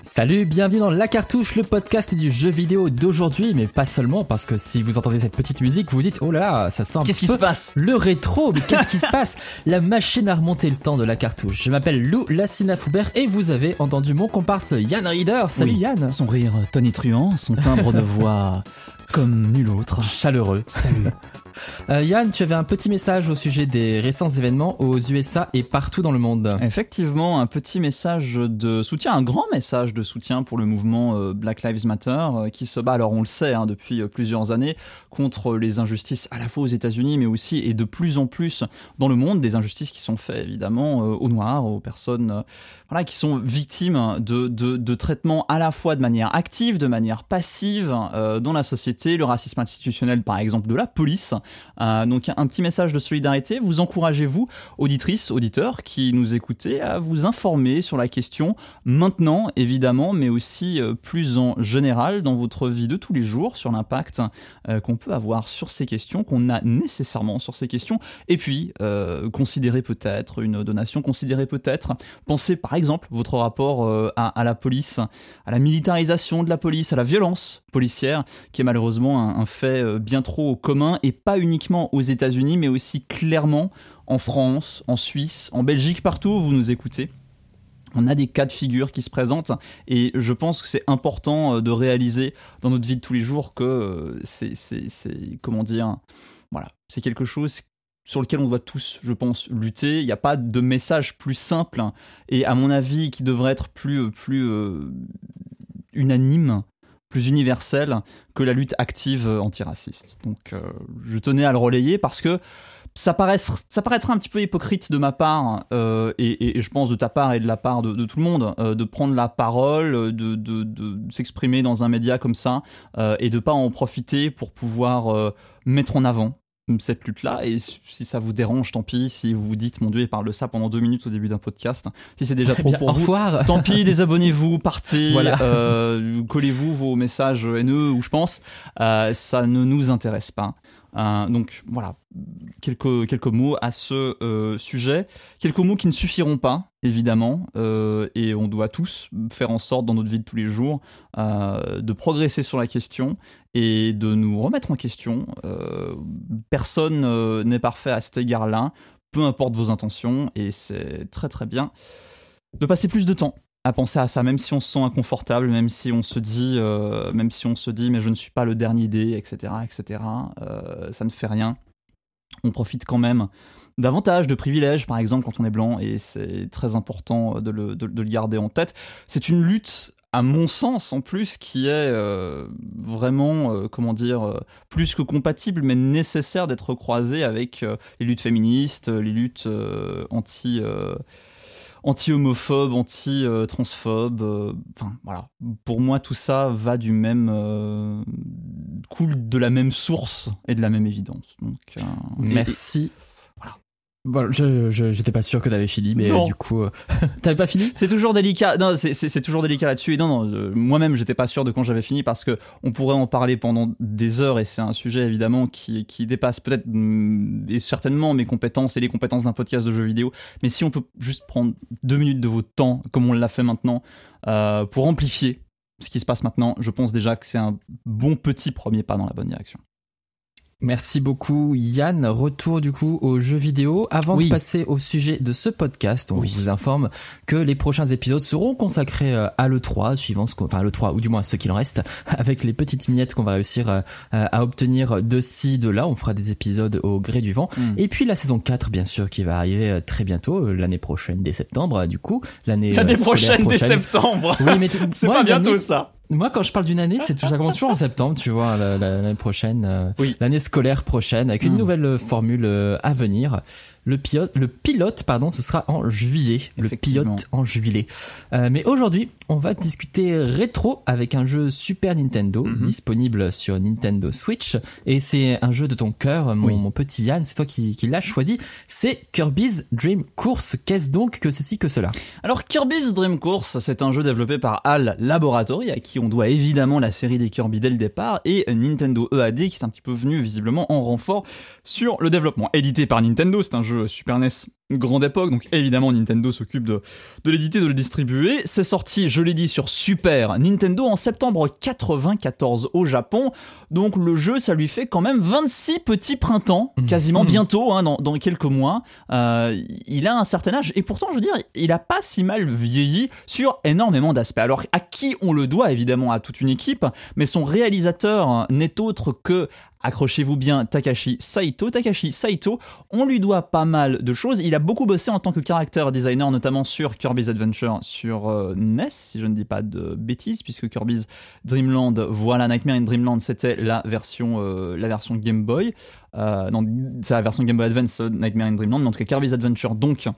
Salut, bienvenue dans La Cartouche, le podcast du jeu vidéo d'aujourd'hui, mais pas seulement, parce que si vous entendez cette petite musique, vous vous dites, oh là là, ça sent un Qu'est-ce qui se passe ? Le rétro, mais qu'est-ce qui se passe ? La machine à remonter le temps de La Cartouche. Je m'appelle Lou Lassina Foubert et vous avez entendu mon comparse Yann Reader. Salut Oui. Yann. Son rire tonitruant, son timbre de voix comme nul autre. Chaleureux. Salut. Yann, tu avais un petit message au sujet des récents événements aux USA et partout dans le monde. Effectivement, un petit message de soutien, un grand message de soutien pour le mouvement Black Lives Matter qui se bat, alors on le sait, depuis plusieurs années, contre les injustices à la fois aux États-Unis mais aussi et de plus en plus dans le monde, des injustices qui sont faites évidemment aux Noirs, aux personnes qui sont victimes de traitements à la fois de manière active, de manière passive dans la société, le racisme institutionnel par exemple de la police. Donc un petit message de solidarité, vous encouragez-vous, auditrices, auditeurs qui nous écoutez, à vous informer sur la question maintenant évidemment, mais aussi plus en général dans votre vie de tous les jours, sur l'impact qu'on peut avoir sur ces questions, qu'on a nécessairement sur ces questions, et puis considérez peut-être une donation, considérez peut-être, pensez par exemple votre rapport à la police, à la militarisation de la police, à la violence policière, qui est malheureusement un fait bien trop commun, et pas uniquement aux États-Unis, mais aussi clairement en France, en Suisse, en Belgique, partout où vous nous écoutez. On a des cas de figure qui se présentent et je pense que c'est important de réaliser dans notre vie de tous les jours que c'est quelque chose sur lequel on doit tous, je pense, lutter. Il n'y a pas de message plus simple et à mon avis qui devrait être plus unanime, plus universel que la lutte active antiraciste. Donc je tenais à le relayer parce que ça paraîtra un petit peu hypocrite de ma part et je pense de ta part et de la part de tout le monde de prendre la parole, de s'exprimer dans un média comme ça et de pas en profiter pour pouvoir mettre en avant cette lutte-là. Et si ça vous dérange, tant pis. Si vous vous dites, mon Dieu, il parle de ça pendant 2 minutes au début d'un podcast, si c'est déjà trop pour au vous, revoir. Tant pis, désabonnez-vous, partez, Voilà. collez-vous vos messages haineux où je pense, ça ne nous intéresse pas. Donc voilà, quelques mots à ce sujet, quelques mots qui ne suffiront pas évidemment, et on doit tous faire en sorte dans notre vie de tous les jours de progresser sur la question et de nous remettre en question. Personne n'est parfait à cet égard-là, peu importe vos intentions, et c'est très très bien de passer plus de temps à penser à ça, même si on se sent inconfortable, même si on se dit mais je ne suis pas le dernier dé, etc., ça ne fait rien. On profite quand même davantage de privilèges, par exemple, quand on est blanc, et c'est très important de le garder en tête. C'est une lutte, à mon sens, en plus, qui est vraiment, plus que compatible, mais nécessaire d'être croisée avec les luttes féministes, les luttes anti-homophobe, anti-transphobe, voilà. Pour moi, tout ça va du même... coule de la même source et de la même évidence. Donc, Merci. Voilà. Voilà, j'étais pas sûr que t'avais fini, mais du coup, t'avais pas fini ? C'est toujours délicat. Non, c'est toujours délicat là-dessus. Et non, moi-même, j'étais pas sûr de quand j'avais fini parce que on pourrait en parler pendant des heures et c'est un sujet évidemment qui dépasse peut-être et certainement mes compétences et les compétences d'un podcast de jeux vidéo. Mais si on peut juste prendre 2 minutes de votre temps, comme on l'a fait maintenant, pour amplifier ce qui se passe maintenant, je pense déjà que c'est un bon petit premier pas dans la bonne direction. Merci beaucoup Yann. Retour du coup aux jeux vidéo. Avant de passer au sujet de ce podcast, on vous informe que les prochains épisodes seront consacrés à l'E3, l'E3 ou du moins ce qu'il en reste, avec les petites miettes qu'on va réussir à obtenir de ci, de là. On fera des épisodes au gré du vent. Et puis la saison 4 bien sûr qui va arriver très bientôt, l'année prochaine dès septembre du coup. L'année prochaine dès septembre. Oui, mais c'est pas bientôt ça. Moi, quand je parle d'une année, ça commence toujours en septembre, tu vois, l'année prochaine, l'année scolaire prochaine, avec une nouvelle formule à venir. Le pilote, ce sera en juillet. Le pilote en juillet. Mais aujourd'hui, on va discuter rétro avec un jeu Super Nintendo disponible sur Nintendo Switch. Et c'est un jeu de ton cœur, mon petit Yann. C'est toi qui l'as choisi. C'est Kirby's Dream Course. Qu'est-ce donc que ceci que cela ? Alors, Kirby's Dream Course, c'est un jeu développé par HAL Laboratory, à qui on doit évidemment la série des Kirby dès le départ, et Nintendo EAD, qui est un petit peu venu visiblement en renfort sur le développement. Édité par Nintendo, c'est un jeu Super NES grande époque, donc évidemment Nintendo s'occupe de l'éditer, de le distribuer. C'est sorti, je l'ai dit, sur Super Nintendo en septembre 94 au Japon. Donc le jeu, ça lui fait quand même 26 petits printemps, quasiment bientôt, hein, dans quelques mois. Il a un certain âge, et pourtant, je veux dire, il a pas si mal vieilli sur énormément d'aspects. Alors à qui on le doit? Évidemment à toute une équipe, mais son réalisateur n'est autre que, accrochez-vous bien, Takashi Saito. Takashi Saito, on lui doit pas mal de choses. Il a beaucoup bossé en tant que character designer, notamment sur Kirby's Adventure sur NES, si je ne dis pas de bêtises, puisque Kirby's Dream Land, voilà, Nightmare in Dreamland, c'était la version Game Boy. Non, c'est la version Game Boy Advance, Nightmare in Dreamland, mais en tout cas Kirby's Adventure, donc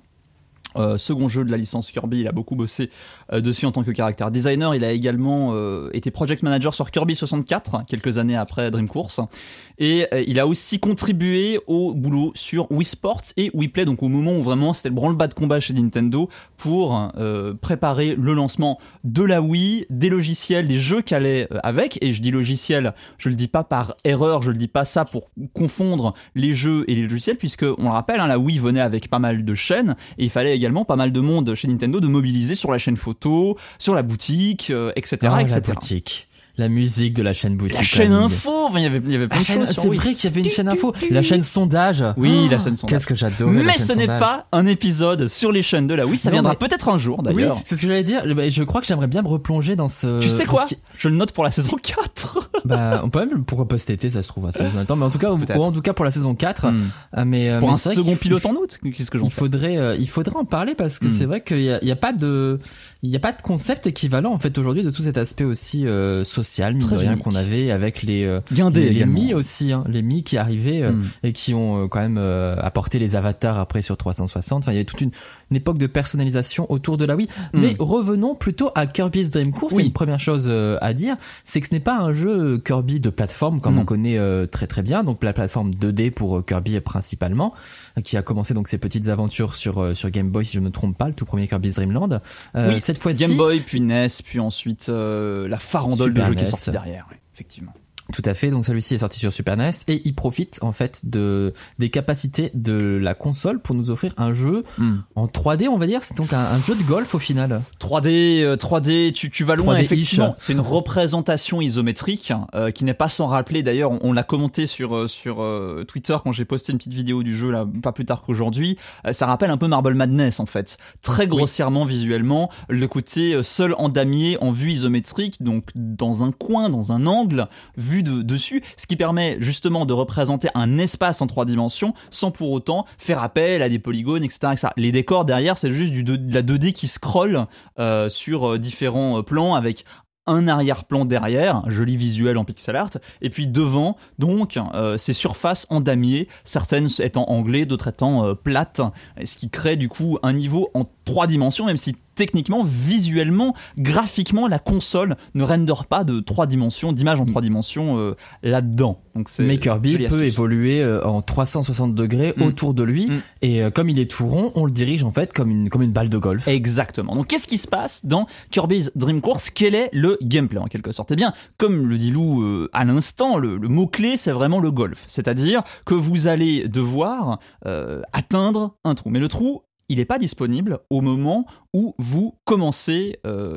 second jeu de la licence Kirby, il a beaucoup bossé dessus en tant que character designer. Il a également été project manager sur Kirby 64 quelques années après Dream Course, et il a aussi contribué au boulot sur Wii Sports et Wii Play, donc au moment où vraiment c'était le branle-bas de combat chez Nintendo pour préparer le lancement de la Wii, des logiciels, des jeux qu'elle allait avec. Et je dis logiciel, je le dis pas par erreur, je le dis pas ça pour confondre les jeux et les logiciels, puisque on le rappelle, hein, la Wii venait avec pas mal de chaînes, et il fallait également pas mal de monde chez Nintendo de mobiliser sur la chaîne photo, sur la boutique, etc. La etc. boutique. La musique de la chaîne boutique. La chaîne info, enfin, il y avait plein de choses. C'est vrai qu'il y avait une chaîne info. La chaîne sondage. Oui, la chaîne sondage. Qu'est-ce que j'adore. Mais ce n'est pas un épisode sur les chaînes de la Wii, ça viendra peut-être un jour d'ailleurs. Oui, c'est ce que j'allais dire. Je crois que j'aimerais bien me replonger dans ce... Tu sais quoi? Je le note pour la saison 4. On peut même, pourquoi pas cet été, ça se trouve, mais en tout cas pour la saison 4. Mais pour un second pilote en août, qu'est-ce que j'en fais? Il faudrait en parler, parce que c'est vrai qu'il y a pas de concept équivalent en fait aujourd'hui de tout cet aspect aussi social, mine de rien, qu'on avait avec les Mi aussi, hein, les Mi qui arrivaient et qui ont quand même apporté les avatars après sur 360. Enfin, il y avait toute une époque de personnalisation autour de la Wii. Mais revenons plutôt à Kirby's Dream Course. Oui. Une première chose à dire, c'est que ce n'est pas un jeu Kirby de plateforme comme on connaît très très bien. Donc la plateforme 2D pour Kirby principalement, qui a commencé donc ses petites aventures sur Game Boy, si je ne me trompe pas, le tout premier Kirby's Dream Land. Oui, cette fois-ci, Game Boy, puis NES, puis ensuite la farandole de jeu qui est sortie derrière. Oui, effectivement. Tout à fait, donc celui-ci est sorti sur Super NES et il profite en fait des capacités de la console pour nous offrir un jeu en 3D, on va dire. C'est donc un jeu de golf au final. 3D, tu vas loin, 3D effectivement. C'est une représentation isométrique qui n'est pas sans rappeler, d'ailleurs, on l'a commenté sur Twitter quand j'ai posté une petite vidéo du jeu là, pas plus tard qu'aujourd'hui. Ça rappelle un peu Marble Madness en fait. Très grossièrement visuellement, le côté seul en damier en vue isométrique, donc dans un coin, dans un angle, vu dessus, ce qui permet justement de représenter un espace en 3 dimensions sans pour autant faire appel à des polygones, etc. etc. Les décors derrière, c'est juste de la 2D qui scrolle sur différents plans avec un arrière-plan derrière, un joli visuel en pixel art, et puis devant, donc, ces surfaces en damier, certaines étant anglais, d'autres étant plates, ce qui crée du coup un niveau en 3 dimensions, même si techniquement, visuellement, graphiquement, la console ne render pas de 3 dimensions, d'images en 3 dimensions là-dedans. Donc mais Kirby peut évoluer en 360 degrés autour de lui, et comme il est tout rond, on le dirige en fait comme une balle de golf. Exactement. Donc qu'est-ce qui se passe dans Kirby's Dream Course? Quel est le gameplay en quelque sorte? Eh bien, comme le dit Lou à l'instant, le mot-clé c'est vraiment le golf. C'est-à-dire que vous allez devoir atteindre un trou. Mais le trou, il n'est pas disponible au moment où vous commencez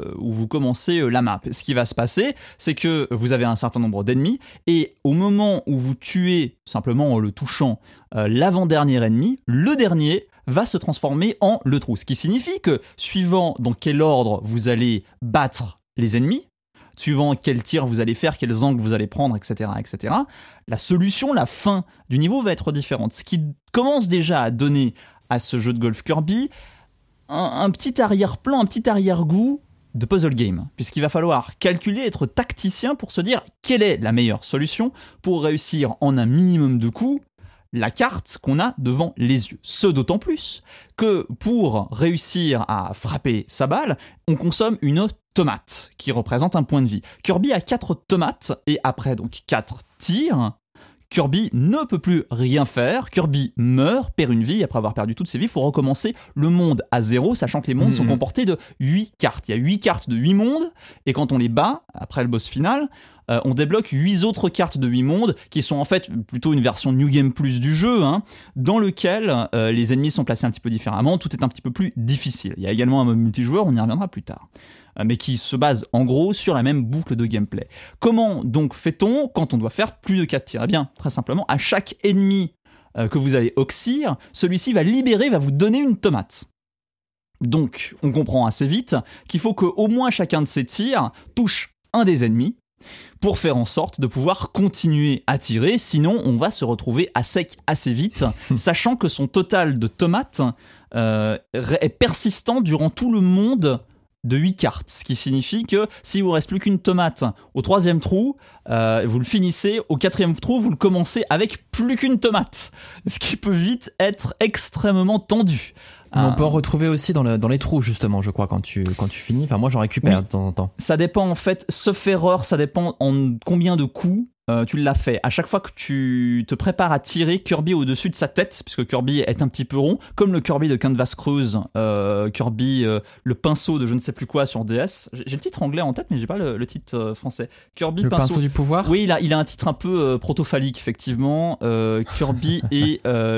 la map. Ce qui va se passer, c'est que vous avez un certain nombre d'ennemis, et au moment où vous tuez, simplement en le touchant, l'avant-dernier ennemi, le dernier va se transformer en le trou. Ce qui signifie que, suivant dans quel ordre vous allez battre les ennemis, suivant quel tir vous allez faire, quels angles vous allez prendre, etc., etc., la solution, la fin du niveau va être différente. Ce qui commence déjà à donner à ce jeu de golf Kirby un petit arrière-plan, un petit arrière-goût de puzzle game, puisqu'il va falloir calculer, être tacticien pour se dire quelle est la meilleure solution pour réussir en un minimum de coups la carte qu'on a devant les yeux. Ce d'autant plus que pour réussir à frapper sa balle, on consomme une tomate qui représente un point de vie. Kirby a 4 tomates, et après donc 4 tirs, Kirby ne peut plus rien faire, Kirby meurt, perd une vie, après avoir perdu toutes ses vies, il faut recommencer le monde à 0, sachant que les mondes sont comportés de 8 cartes. Il y a 8 cartes de 8 mondes, et quand on les bat, après le boss final, on débloque 8 autres cartes de 8 mondes qui sont en fait plutôt une version New Game Plus du jeu, dans lequel les ennemis sont placés un petit peu différemment, tout est un petit peu plus difficile. Il y a également un mode multijoueur, on y reviendra plus tard, mais qui se base en gros sur la même boucle de gameplay. Comment donc fait-on quand on doit faire plus de 4 tirs ? Eh bien, très simplement, à chaque ennemi que vous allez oxyre, celui-ci va vous donner une tomate. Donc, on comprend assez vite qu'il faut qu'au moins chacun de ces tirs touche un des ennemis pour faire en sorte de pouvoir continuer à tirer, sinon on va se retrouver à sec assez vite, sachant que son total de tomates est persistant durant tout le monde de 8 cartes, ce qui signifie que si vous ne reste plus qu'une tomate au 3e trou, vous le finissez, au 4e trou, vous le commencez avec plus qu'une tomate, ce qui peut vite être extrêmement tendu. On peut en retrouver aussi dans les trous, justement, je crois, quand tu finis. Enfin, moi, j'en récupère de temps en temps. Ça dépend, en fait, sauf erreur, ça dépend en combien de coups tu l'as fait. À chaque fois que tu te prépares à tirer, Kirby au-dessus de sa tête, puisque Kirby est un petit peu rond, comme le Kirby de Canvas Cruise, Kirby, le pinceau de je ne sais plus quoi sur DS. J'ai le titre anglais en tête, mais j'ai pas le titre français. Kirby le pinceau du pouvoir. Oui, il a un titre un peu protophalique, effectivement. Kirby et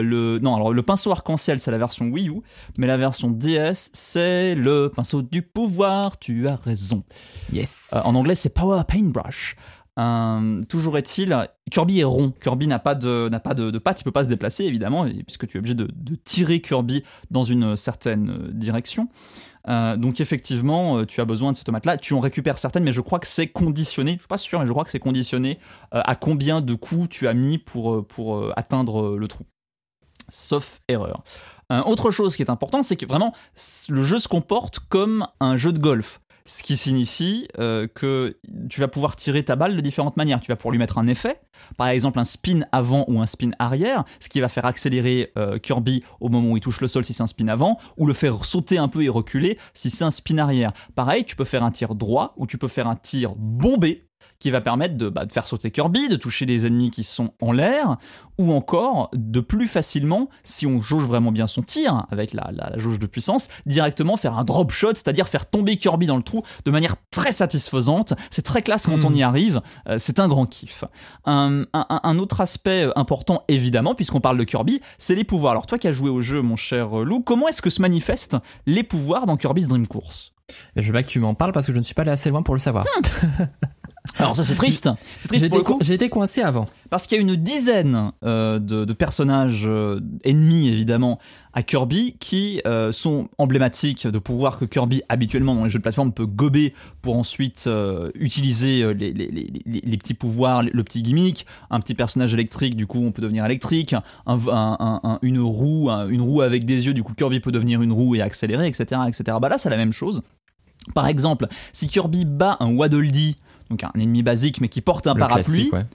le pinceau arc-en-ciel, c'est la version Wii U, mais la version DS, c'est le pinceau du pouvoir. Tu as raison. Yes. En anglais, c'est Power Paintbrush. Toujours est-il, Kirby est rond. Kirby n'a pas de pattes, il peut pas se déplacer évidemment, puisque tu es obligé de tirer Kirby dans une certaine direction. Donc effectivement, tu as besoin de ces tomates-là. Tu en récupères certaines, mais je crois que c'est conditionné. Je suis pas sûr, mais je crois que c'est conditionné à combien de coups tu as mis pour atteindre le trou. Sauf erreur. Autre chose qui est important, c'est que vraiment le jeu se comporte comme un jeu de golf. Ce qui signifie que tu vas pouvoir tirer ta balle de différentes manières. Tu vas pouvoir lui mettre un effet, par exemple un spin avant ou un spin arrière, ce qui va faire accélérer Kirby au moment où il touche le sol si c'est un spin avant, ou le faire sauter un peu et reculer si c'est un spin arrière. Pareil, tu peux faire un tir droit ou tu peux faire un tir bombé, qui va permettre de faire sauter Kirby, de toucher les ennemis qui sont en l'air, ou encore de plus facilement, si on jauge vraiment bien son tir, avec la jauge de puissance, directement faire un drop shot, c'est-à-dire faire tomber Kirby dans le trou de manière très satisfaisante. C'est très classe quand on y arrive, c'est un grand kiff. Un autre aspect important, évidemment, puisqu'on parle de Kirby, c'est les pouvoirs. Alors toi qui as joué au jeu, mon cher Lou, comment est-ce que se manifestent les pouvoirs dans Kirby's Dream Course ? Je veux pas que tu m'en parles parce que je ne suis pas allé assez loin pour le savoir. Alors ça c'est triste. C'est triste pour le coup. J'ai été coincé avant. Parce qu'il y a une dizaine de personnages ennemis évidemment à Kirby qui sont emblématiques de pouvoirs que Kirby habituellement dans les jeux de plateforme peut gober pour ensuite utiliser les petits pouvoirs, le petit gimmick, un petit personnage électrique, du coup on peut devenir électrique, une roue avec des yeux, du coup Kirby peut devenir une roue et accélérer, etc. Bah là c'est la même chose. Par exemple, si Kirby bat un Waddle Dee, donc un ennemi basique mais qui porte un parapluie, classique, ouais.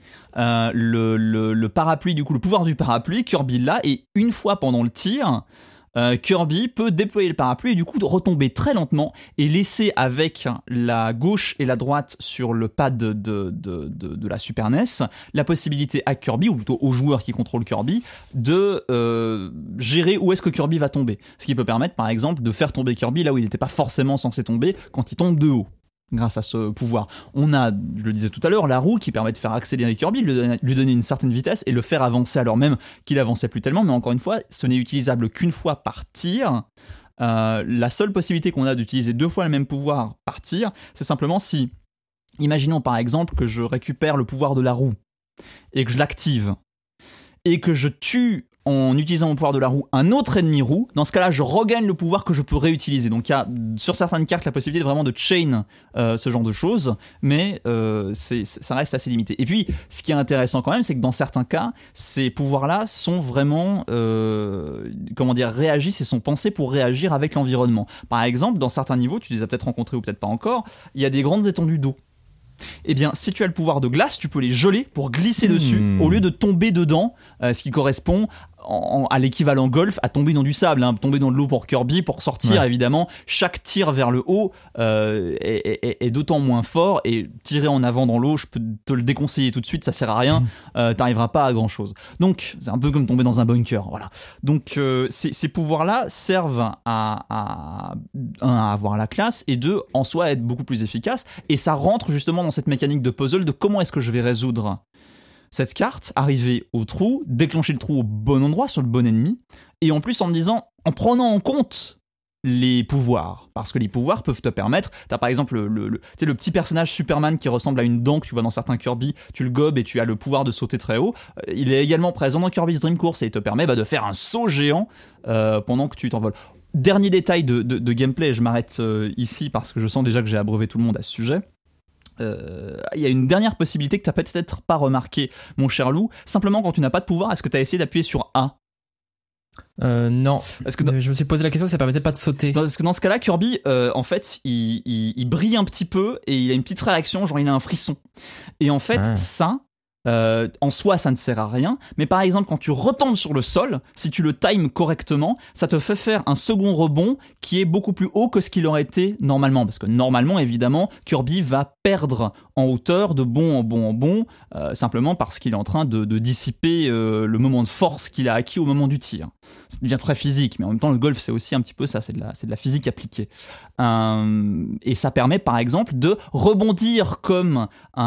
Le parapluie, du coup le pouvoir du parapluie, Kirby l'a, et une fois pendant le tir, Kirby peut déployer le parapluie et du coup retomber très lentement et laisser avec la gauche et la droite sur le pad de la Super NES la possibilité à Kirby, ou plutôt aux joueurs qui contrôlent Kirby, de gérer où est-ce que Kirby va tomber. Ce qui peut permettre par exemple de faire tomber Kirby là où il n'était pas forcément censé tomber quand il tombe de haut. Grâce à ce pouvoir, on a, je le disais tout à l'heure, la roue qui permet de faire accélérer Kirby, lui donner une certaine vitesse et le faire avancer alors même qu'il avançait plus tellement, mais encore une fois, ce n'est utilisable qu'une fois par tir. La seule possibilité qu'on a d'utiliser 2 fois le même pouvoir par tir, c'est simplement si, imaginons par exemple que je récupère le pouvoir de la roue et que je l'active et que je tue en utilisant mon pouvoir de la roue un autre ennemi roue, dans ce cas-là je regagne le pouvoir que je peux réutiliser. Donc il y a sur certaines cartes la possibilité vraiment de chain ce genre de choses, mais ça reste assez limité. Et puis ce qui est intéressant quand même, c'est que dans certains cas ces pouvoirs-là sont vraiment réagissent et sont pensés pour réagir avec l'environnement. Par exemple, dans certains niveaux, tu les as peut-être rencontrés ou peut-être pas encore, il y a des grandes étendues d'eau. Eh bien, si tu as le pouvoir de glace, tu peux les geler pour glisser dessus au lieu de tomber dedans ce qui correspond à l'équivalent golf, à tomber dans du sable, tomber dans de l'eau pour Kirby, pour sortir. Évidemment, chaque tir vers le haut est d'autant moins fort, et tirer en avant dans l'eau, je peux te le déconseiller tout de suite, ça sert à rien, t'arriveras pas à grand chose. Donc c'est un peu comme tomber dans un bunker, voilà. Donc ces pouvoirs-là servent à avoir la classe, et deux, en soi, à être beaucoup plus efficace, et ça rentre justement dans cette mécanique de puzzle de comment est-ce que je vais résoudre cette carte, arriver au trou, déclencher le trou au bon endroit, sur le bon ennemi, et en plus en prenant en compte les pouvoirs, parce que les pouvoirs peuvent te permettre, t'as par exemple le petit personnage Superman qui ressemble à une dent que tu vois dans certains Kirby, tu le gobes et tu as le pouvoir de sauter très haut. Il est également présent dans Kirby's Dream Course et il te permet de faire un saut géant pendant que tu t'envoles. Dernier détail de gameplay, je m'arrête ici parce que je sens déjà que j'ai abreuvé tout le monde à ce sujet. Il y a une dernière possibilité que tu n'as peut-être pas remarqué, mon cher Lou. Simplement, quand tu n'as pas de pouvoir, est-ce que tu as essayé d'appuyer sur A ? Non. Je me suis posé la question, ça permettait pas de sauter. Parce que dans ce cas-là, Kirby, en fait, il brille un petit peu et il a une petite réaction, genre il a un frisson. Et en fait, ça, en soi, ça ne sert à rien. Mais par exemple, quand tu retombes sur le sol, si tu le times correctement, ça te fait faire un second rebond qui est beaucoup plus haut que ce qu'il aurait été normalement. Parce que normalement, évidemment, Kirby va perdre en hauteur de bond en bond en bond, simplement parce qu'il est en train de dissiper le moment de force qu'il a acquis au moment du tir. Ça devient très physique, mais en même temps, le golf, c'est aussi un petit peu ça, c'est de la physique appliquée. Et ça permet, par exemple, de rebondir comme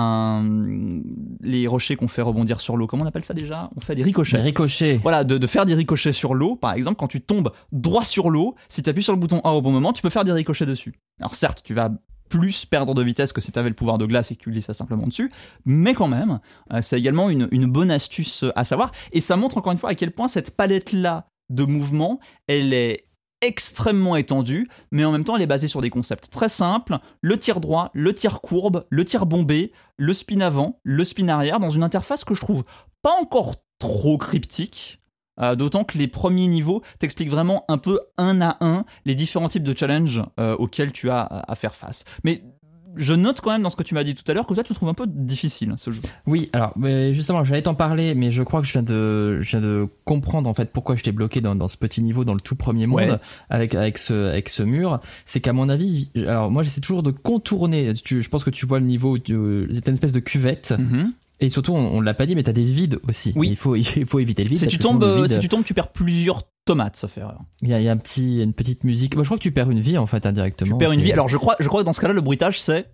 les rochers qu'on fait rebondir sur l'eau. Comment on appelle ça déjà ? On fait des ricochets. Des ricochets. Voilà, de faire des ricochets sur l'eau, par exemple, quand tu tombes droit sur l'eau, si tu appuies sur le bouton A au bon moment, tu peux faire des ricochets dessus. Alors certes, tu vas plus perdre de vitesse que si tu avais le pouvoir de glace et que tu glissais simplement dessus, mais quand même, c'est également une bonne astuce à savoir, et ça montre encore une fois à quel point cette palette-là de mouvements, elle est extrêmement étendue, mais en même temps elle est basée sur des concepts très simples: le tir droit, le tir courbe, le tir bombé, le spin avant, le spin arrière, dans une interface que je trouve pas encore trop cryptique. D'autant que les premiers niveaux t'expliquent vraiment un peu un à un les différents types de challenges auxquels tu as à faire face. Mais je note quand même dans ce que tu m'as dit tout à l'heure que toi tu le trouves un peu difficile, ce jeu. Oui, alors justement j'allais t'en parler, mais je crois que je viens de comprendre en fait pourquoi je t'ai bloqué dans ce petit niveau, dans le tout premier monde, avec ce mur. C'est qu'à mon avis, alors moi j'essaie toujours de contourner, je pense que tu vois le niveau, c'est une espèce de cuvette. Et surtout, on l'a pas dit, mais t'as des vides aussi. Oui. Il faut éviter le vide. Si tu tombes, tu perds plusieurs tomates, ça fait erreur. Il y a une petite musique. Moi, je crois que tu perds une vie, en fait, indirectement. Tu perds une vie. Alors, je crois que dans ce cas-là, le bruitage, c'est...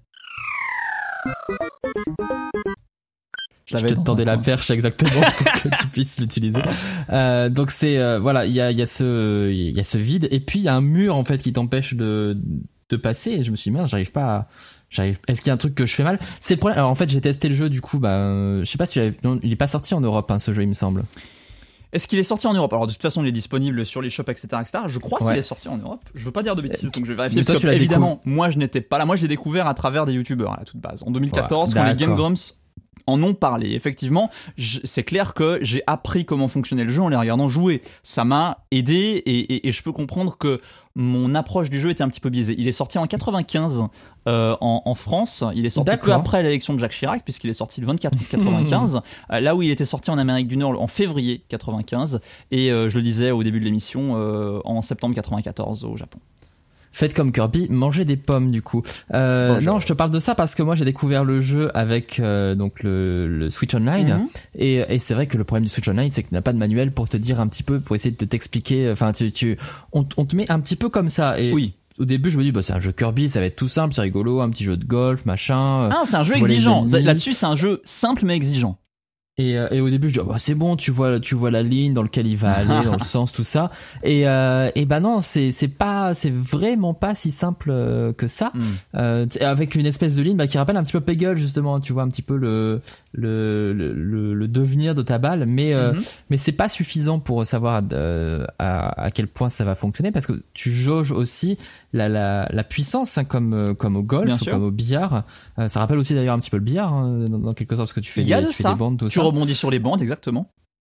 Je te tendais la perche exactement pour que tu puisses l'utiliser. Donc c'est voilà, il y a ce vide, et puis il y a un mur en fait qui t'empêche de passer. Et je me suis dit merde, est-ce qu'il y a un truc que je fais mal? C'est le problème. Alors en fait, j'ai testé le jeu, du coup, je sais pas si il est pas sorti en Europe, ce jeu, il me semble. Est-ce qu'il est sorti en Europe? Alors de toute façon, il est disponible sur les shops, etc., etc. Je crois qu'il est sorti en Europe. Je veux pas dire de bêtises, donc je vais vérifier. Parce que évidemment, moi je n'étais pas là. Moi je l'ai découvert à travers des youtubeurs à la toute base. En 2014, quand les Game Grumps en ont parlé. Effectivement, c'est clair que j'ai appris comment fonctionnait le jeu en les regardant jouer. Ça m'a aidé, et je peux comprendre que mon approche du jeu était un petit peu biaisée. Il est sorti en 95 en France. Il est sorti peu après l'élection de Jacques Chirac, puisqu'il est sorti le 24 août 95, là où il était sorti en Amérique du Nord en février 95, et je le disais au début de l'émission, en septembre 94 au Japon. Faites comme Kirby, mangez des pommes du coup. Non, je te parle de ça parce que moi j'ai découvert le jeu avec donc le Switch Online, et c'est vrai que le problème du Switch Online, c'est qu'il n'y a pas de manuel pour te dire un petit peu, pour essayer de t'expliquer. Enfin, on te met un petit peu comme ça. Et oui. Au début, je me dis c'est un jeu Kirby, ça va être tout simple, c'est rigolo, un petit jeu de golf, machin. Ah, c'est un jeu exigeant. Là-dessus, c'est un jeu simple mais exigeant. Et au début je dis c'est bon, tu vois la ligne dans laquelle il va aller, dans le sens, tout ça, et non, c'est vraiment pas si simple que ça. Avec une espèce de ligne qui rappelle un petit peu Peggle, justement, tu vois un petit peu le devenir de ta balle, mais c'est pas suffisant pour savoir à quel point ça va fonctionner, parce que tu jauges aussi la puissance, comme au golf ou comme au billard. Ça rappelle aussi d'ailleurs un petit peu le billard, dans quelque sorte, parce que tu fais des bandes, tout ça. Rebondis sur les bandes, exactement.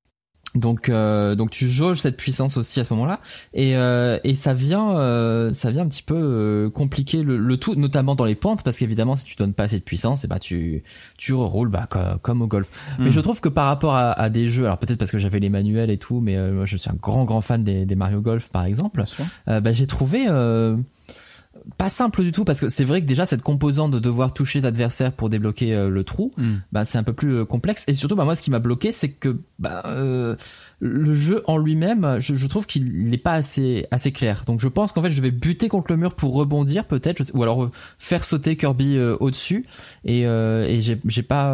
Donc tu jauges cette puissance aussi à ce moment-là, et ça vient un petit peu compliquer le tout, notamment dans les pentes, parce qu'évidemment si tu donnes pas assez de puissance, et tu reroules comme au golf. Mais je trouve que par rapport à des jeux, alors peut-être parce que j'avais les manuels et tout, mais moi je suis un grand fan des Mario Golf par exemple, j'ai trouvé pas simple du tout, parce que c'est vrai que déjà cette composante de devoir toucher les adversaires pour débloquer le trou, c'est un peu plus complexe, et surtout moi ce qui m'a bloqué, c'est que le jeu en lui-même, je trouve qu'il n'est pas assez clair. Donc je pense qu'en fait je devais buter contre le mur pour rebondir peut-être, ou alors faire sauter Kirby au-dessus, et j'ai pas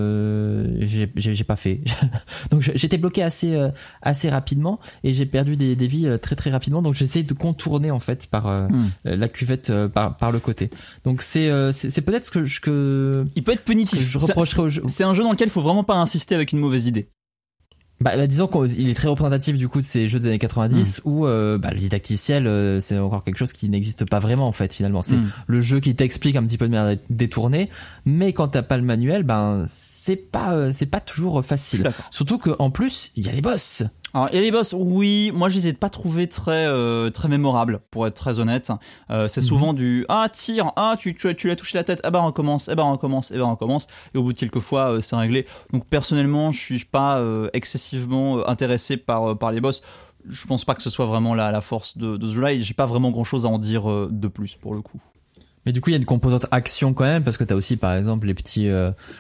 fait. Donc j'étais bloqué assez rapidement, et j'ai perdu des vies très rapidement, donc j'essaie de contourner en fait par la cuvette par le côté. Donc c'est peut-être ce que il peut être punitif. Je reprocherais au jeu. C'est un jeu dans lequel il faut vraiment pas insister avec une mauvaise idée. Disons qu'il est très représentatif du coup de ces jeux des années 90 où le didacticiel c'est encore quelque chose qui n'existe pas vraiment en fait finalement. C'est le jeu qui t'explique un petit peu de manière détournée, mais quand t'as pas le manuel, c'est pas toujours facile. Surtout qu'en plus il y a les boss. Alors, et les boss, oui, moi je les ai pas trouvés très mémorables, pour être très honnête. C'est souvent du tire, tu l'as touché la tête, on recommence, et au bout de quelques fois c'est réglé. Donc personnellement, je suis pas excessivement intéressé par les boss. Je pense pas que ce soit vraiment la force de ce jeu-là, et j'ai pas vraiment grand-chose à en dire de plus pour le coup. Mais du coup, il y a une composante action quand même, parce que t'as aussi, par exemple, les petits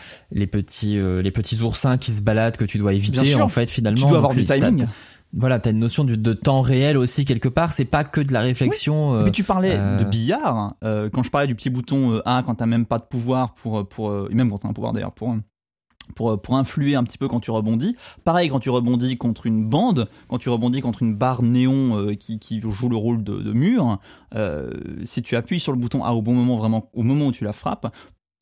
oursins qui se baladent que tu dois éviter, en fait, finalement. Tu dois avoir du timing. T'as une notion de temps réel aussi quelque part. C'est pas que de la réflexion. Oui. Mais tu parlais de billard. Quand je parlais du petit bouton A, quand t'as même pas de pouvoir et même quand t'as un pouvoir d'ailleurs pour influer un petit peu quand tu rebondis. Pareil quand tu rebondis contre une bande, quand tu rebondis contre une barre néon qui joue le rôle de mur, si tu appuies sur le bouton A au bon moment, vraiment au moment où tu la frappes,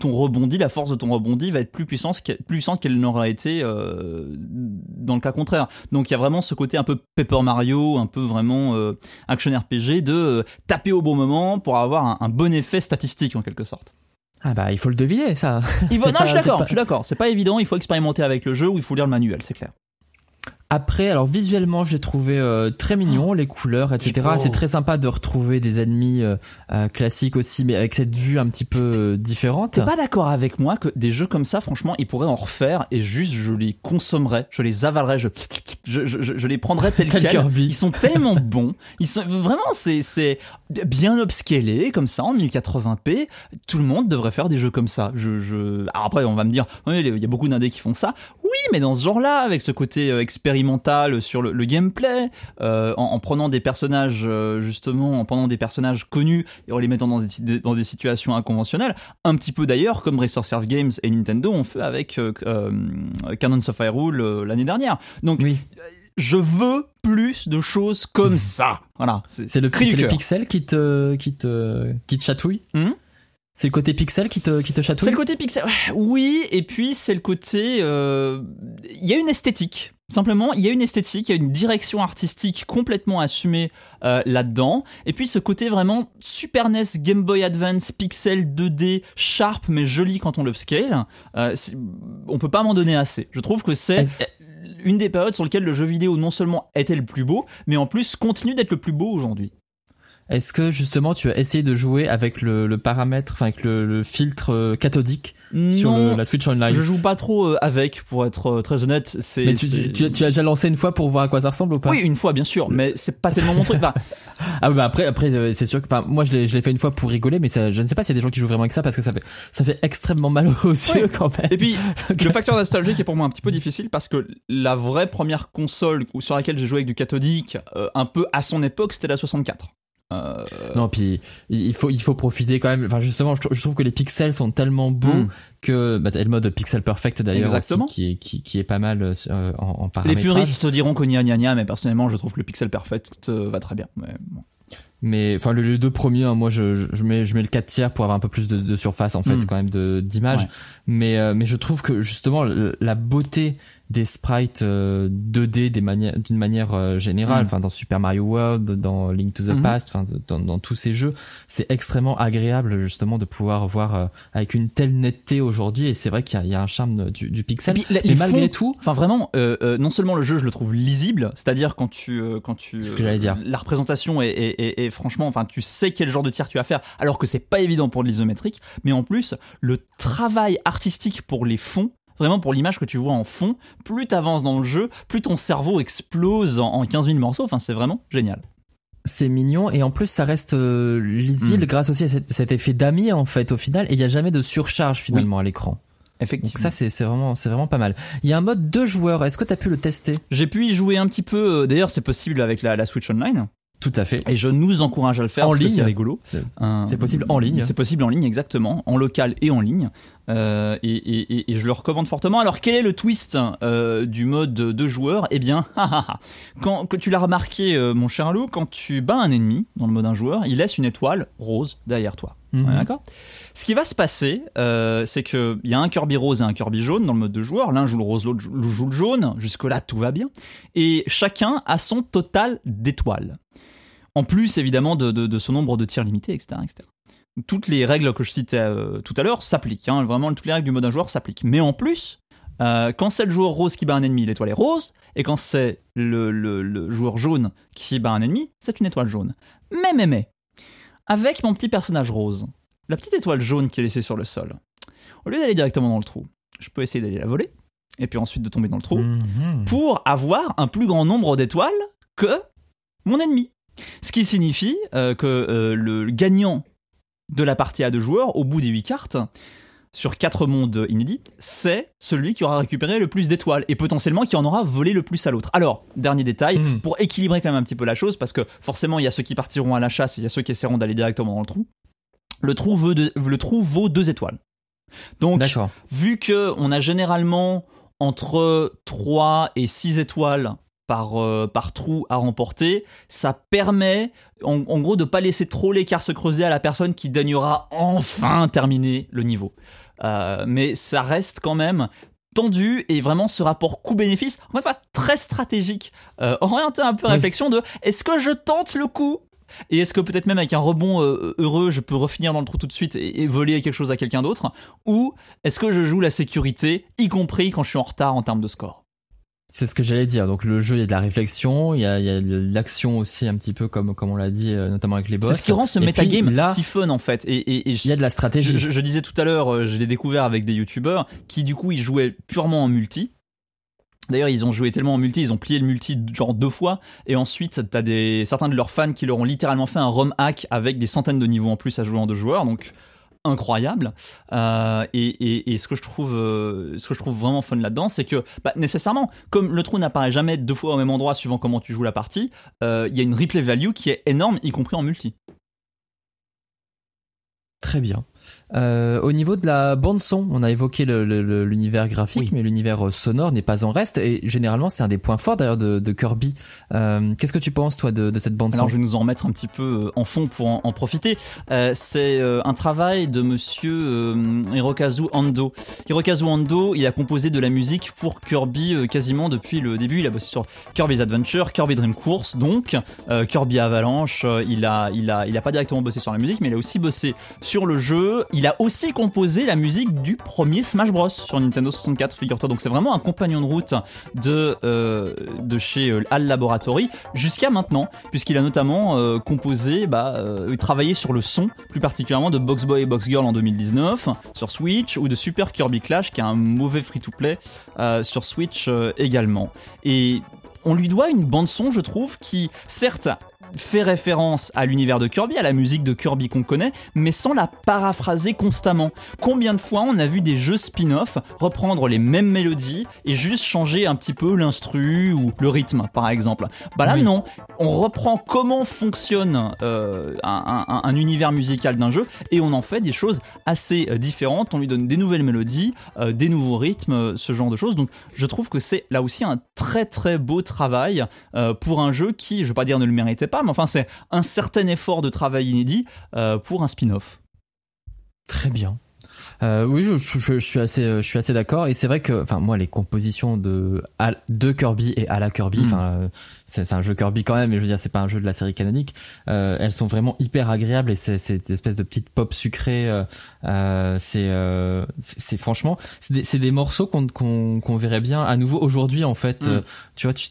la force de ton rebondi va être plus puissante qu'elle n'aurait été dans le cas contraire. Donc il y a vraiment ce côté un peu Paper Mario, un peu vraiment action RPG de taper au bon moment pour avoir un bon effet statistique en quelque sorte. Il faut le deviner ça. Je suis d'accord, c'est pas évident, il faut expérimenter avec le jeu ou il faut lire le manuel, c'est clair. Après, alors visuellement, je l'ai trouvé très mignon, les couleurs, etc. C'est très sympa de retrouver des ennemis classiques aussi, mais avec cette vue un petit peu différente. T'es pas d'accord avec moi que des jeux comme ça, franchement, ils pourraient en refaire et juste je les consommerais, je les avalerais, je les prendrais tels quels. Kirby. Ils sont tellement bons, ils sont vraiment c'est bien upscalé comme ça en 1080p. Tout le monde devrait faire des jeux comme ça. Alors après, on va me dire, il y a beaucoup d'indés qui font ça. Oui, mais dans ce genre-là, avec ce côté expérimental sur le gameplay, en prenant des personnages justement, en prenant des personnages connus et en les mettant dans des situations inconventionnelles, un petit peu d'ailleurs comme Resource Games et Nintendo ont fait avec Cannons of Hyrule l'année dernière. Donc oui. Je veux plus de choses comme ça. Voilà, c'est le pixel qui te chatouille. C'est le côté pixel qui te chatouille. C'est le côté pixel, oui, et puis c'est le côté il y a une esthétique. Simplement, il y a une esthétique, il y a une direction artistique complètement assumée là-dedans. Et puis ce côté vraiment Super NES, Game Boy Advance, pixel 2D, sharp mais joli quand on l'upscale. On peut pas m'en donner assez. Je trouve que c'est une des périodes sur lesquelles le jeu vidéo non seulement était le plus beau, mais en plus continue d'être le plus beau aujourd'hui. Est-ce que justement tu as essayé de jouer avec le paramètre, enfin avec le filtre cathodique sur la Switch Online? Je joue pas trop avec, pour être très honnête. Mais tu as déjà lancé une fois pour voir à quoi ça ressemble ou pas? Oui, une fois bien sûr, mais c'est pas tellement mon truc. Après c'est sûr que moi je l'ai fait une fois pour rigoler, mais ça, je ne sais pas s'il y a des gens qui jouent vraiment avec ça, parce que ça fait extrêmement mal aux yeux quand même. Et puis le facteur nostalgique est pour moi un petit peu difficile, parce que la vraie première console sur laquelle j'ai joué avec du cathodique un peu à son époque, c'était la 64. Non, puis il faut profiter quand même. Enfin, justement, je trouve que les pixels sont tellement beaux que le mode pixel perfect d'ailleurs aussi, qui est pas mal en paramétrage. Les puristes te diront qu'on gna gna gna, mais personnellement, je trouve que le pixel perfect va très bien. Mais bon. Mais enfin les deux premiers, hein, moi je mets le 4/3 pour avoir un peu plus de surface en fait quand même d'image. Ouais. Mais je trouve que justement la beauté des sprites 2D d'une manière générale, enfin dans Super Mario World, dans Link to the Past, enfin dans tous ces jeux, c'est extrêmement agréable justement de pouvoir voir avec une telle netteté aujourd'hui. Et c'est vrai qu'il y a un charme du pixel. Mais malgré tout, enfin vraiment, non seulement le jeu je le trouve lisible, c'est-à-dire quand tu c'est ce que j'allais dire. La représentation est franchement, enfin tu sais quel genre de tir tu vas faire, alors que c'est pas évident pour de l'isométrique. Mais en plus, le travail artistique pour les fonds. Vraiment pour l'image que tu vois en fond, plus t'avances dans le jeu, plus ton cerveau explose en 15 000 morceaux, enfin c'est vraiment génial. C'est mignon et en plus ça reste lisible grâce aussi à cet effet damier en fait au final et il n'y a jamais de surcharge finalement à l'écran. Effectivement. Donc ça c'est vraiment pas mal. Il y a un mode 2 joueurs, est-ce que tu as pu le tester ? J'ai pu y jouer un petit peu, d'ailleurs c'est possible avec la Switch Online. Tout à fait. Et je nous encourage à le faire en parce ligne. Que c'est rigolo. C'est possible en ligne. C'est possible en ligne, exactement. En local et en ligne. Et je le recommande fortement. Alors, quel est le twist du mode de joueur ? Eh bien, que tu l'as remarqué, mon cher Lou, quand tu bats un ennemi dans le mode un joueur, il laisse une étoile rose derrière toi. Ouais, d'accord ? Ce qui va se passer, c'est qu'il y a un Kirby rose et un Kirby jaune dans le mode de joueur. L'un joue le rose, l'autre joue le jaune. Jusque-là, tout va bien. Et chacun a son total d'étoiles. En plus, évidemment, de son nombre de tirs limités, etc., etc. Toutes les règles que je citais tout à l'heure s'appliquent. Hein, vraiment, toutes les règles du mode un joueur s'appliquent. Mais en plus, quand c'est le joueur rose qui bat un ennemi, l'étoile est rose. Et quand c'est le joueur jaune qui bat un ennemi, c'est une étoile jaune. Mais, avec mon petit personnage rose, la petite étoile jaune qui est laissée sur le sol, au lieu d'aller directement dans le trou, je peux essayer d'aller la voler, et puis ensuite de tomber dans le trou, pour avoir un plus grand nombre d'étoiles que mon ennemi. Ce qui signifie que le gagnant de la partie à 2 joueurs, au bout des 8 cartes, sur 4 mondes inédits, c'est celui qui aura récupéré le plus d'étoiles et potentiellement qui en aura volé le plus à l'autre. Alors, dernier détail, pour équilibrer quand même un petit peu la chose, parce que forcément il y a ceux qui partiront à la chasse et il y a ceux qui essaieront d'aller directement dans le trou. Le trou vaut 2 étoiles. Donc, d'accord. Vu qu'on a généralement entre 3 et 6 étoiles par trou à remporter, ça permet en gros de pas laisser trop l'écart se creuser à la personne qui daignera enfin terminer le niveau. Mais ça reste quand même tendu et vraiment ce rapport coût-bénéfice, en fait, très stratégique, orienté un peu réflexion de est-ce que je tente le coup ? Et est-ce que peut-être même avec un rebond heureux, je peux refinir dans le trou tout de suite et voler quelque chose à quelqu'un d'autre ? Ou est-ce que je joue la sécurité, y compris quand je suis en retard en termes de score ? C'est ce que j'allais dire. Donc le jeu, il y a de la réflexion, il y a de l'action aussi un petit peu comme on l'a dit, notamment avec les boss. C'est ce qui rend ce metagame si fun en fait. Et il y a de la stratégie. Je disais tout à l'heure, je l'ai découvert avec des youtubeurs qui du coup ils jouaient purement en multi. D'ailleurs, ils ont joué tellement en multi, ils ont plié le multi genre 2 fois, et ensuite t'as certains de leurs fans qui leur ont littéralement fait un ROM hack avec des centaines de niveaux en plus à jouer en 2 joueurs. Donc incroyable. Et ce que je trouve vraiment fun là-dedans, c'est que nécessairement, comme le trou n'apparaît jamais 2 fois au même endroit suivant comment tu joues la partie, il y a une replay value qui est énorme, y compris en multi. Très bien. Au niveau de la bande son, on a évoqué l'univers graphique, mais l'univers sonore n'est pas en reste, et généralement c'est un des points forts d'ailleurs de Kirby. Qu'est-ce que tu penses toi de cette bande son ? Alors je vais nous en remettre un petit peu en fond pour en profiter. C'est un travail de monsieur Hirokazu Ando. Hirokazu Ando, il a composé de la musique pour Kirby quasiment depuis le début. Il a bossé sur Kirby's Adventure, Kirby Dream Course, donc Kirby Avalanche. Il a pas directement bossé sur la musique, mais il a aussi bossé sur le jeu. Il a aussi composé la musique du premier Smash Bros sur Nintendo 64, figure-toi. Donc c'est vraiment un compagnon de route de chez HAL Laboratory jusqu'à maintenant, puisqu'il a notamment composé, travaillé sur le son, plus particulièrement de Box Boy et Box Girl en 2019 sur Switch, ou de Super Kirby Clash, qui est un mauvais free-to-play sur Switch également. Et on lui doit une bande-son, je trouve, qui, certes, fait référence à l'univers de Kirby, à la musique de Kirby qu'on connaît, mais sans la paraphraser constamment. Combien de fois on a vu des jeux spin-off reprendre les mêmes mélodies et juste changer un petit peu l'instru ou le rythme, par exemple. Là non, on reprend comment fonctionne un univers musical d'un jeu et on en fait des choses assez différentes. On lui donne des nouvelles mélodies, des nouveaux rythmes, ce genre de choses. Donc je trouve que c'est là aussi un très très beau travail pour un jeu qui, je vais pas dire ne le méritait pas, pas, mais enfin c'est un certain effort de travail inédit pour un spin-off. Très bien. Oui, je suis assez d'accord, et c'est vrai que, enfin, moi, les compositions de Kirby et à la Kirby, enfin, c'est un jeu Kirby quand même, mais je veux dire, c'est pas un jeu de la série canonique. Elles sont vraiment hyper agréables, et c'est cette espèce de petite pop sucrée. C'est franchement, c'est des morceaux qu'on verrait bien à nouveau aujourd'hui, en fait. Tu vois,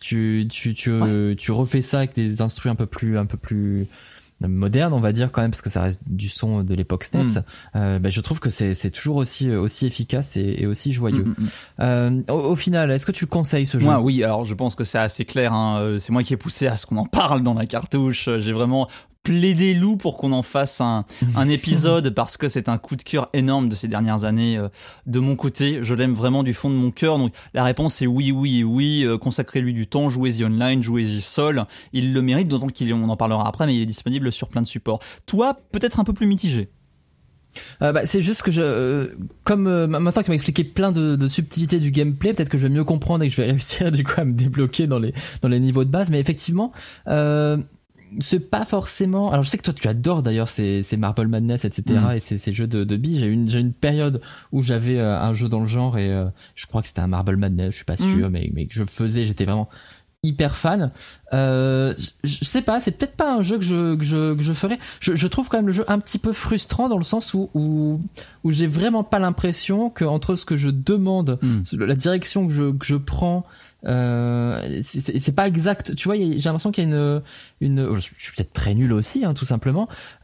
tu refais ça avec des instrus un peu plus moderne, on va dire, quand même, parce que ça reste du son de l'époque SNES. Je trouve que c'est toujours aussi efficace et aussi joyeux. Au final, est-ce que tu conseilles ce jeu? Moi, oui, alors je pense que c'est assez clair, hein. C'est moi qui ai poussé à ce qu'on en parle dans la cartouche. J'ai vraiment plaidé loup pour qu'on en fasse un épisode, parce que c'est un coup de cœur énorme de ces dernières années de mon côté. Je l'aime vraiment du fond de mon cœur, donc la réponse est oui. Consacrez-lui du temps, jouez-y online, jouez-y seul. Il le mérite, d'autant on en parlera après, mais il est disponible sur plein de supports. Toi, peut-être un peu plus mitigé. C'est juste que maintenant qu'il m'a expliqué plein de subtilités du gameplay, peut-être que je vais mieux comprendre et que je vais réussir du coup à me débloquer dans les niveaux de base, mais effectivement, c'est pas forcément. Alors je sais que toi tu adores d'ailleurs ces Marble Madness, etc. et ces jeux de billes. J'ai une période où j'avais un jeu dans le genre, et je crois que c'était un Marble Madness, je suis pas sûr, mais que j'étais vraiment hyper fan. Je sais pas, c'est peut-être pas un jeu que je ferais. Je trouve quand même le jeu un petit peu frustrant, dans le sens où j'ai vraiment pas l'impression que, entre ce que je demande, la direction que je prends, c'est pas exact. Tu vois, j'ai l'impression qu'il y a je suis peut-être très nul aussi, hein, tout simplement.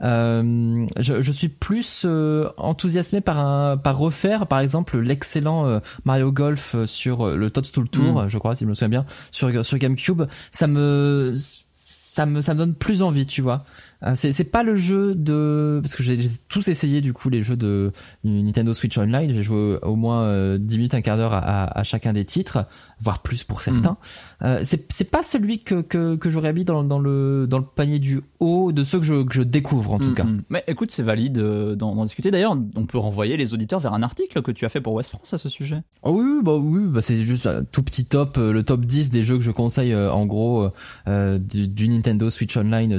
Je suis plus enthousiasmé par refaire, par exemple, l'excellent Mario Golf sur le Toadstool Tour, je crois, si je me souviens bien, sur GameCube. Ça me donne plus envie, tu vois. C'est pas le jeu parce que j'ai tous essayé, du coup, les jeux de Nintendo Switch Online. J'ai joué au moins 10 minutes, un quart d'heure à chacun des titres, voire plus pour certains. C'est pas celui que j'aurais mis dans le panier du haut de ceux que je découvre, en tout cas. Mais écoute, c'est valide d'en discuter. D'ailleurs, on peut renvoyer les auditeurs vers un article que tu as fait pour West France à ce sujet. Oh oui, c'est juste un tout petit top, le top 10 des jeux que je conseille, en gros, du Nintendo Switch Online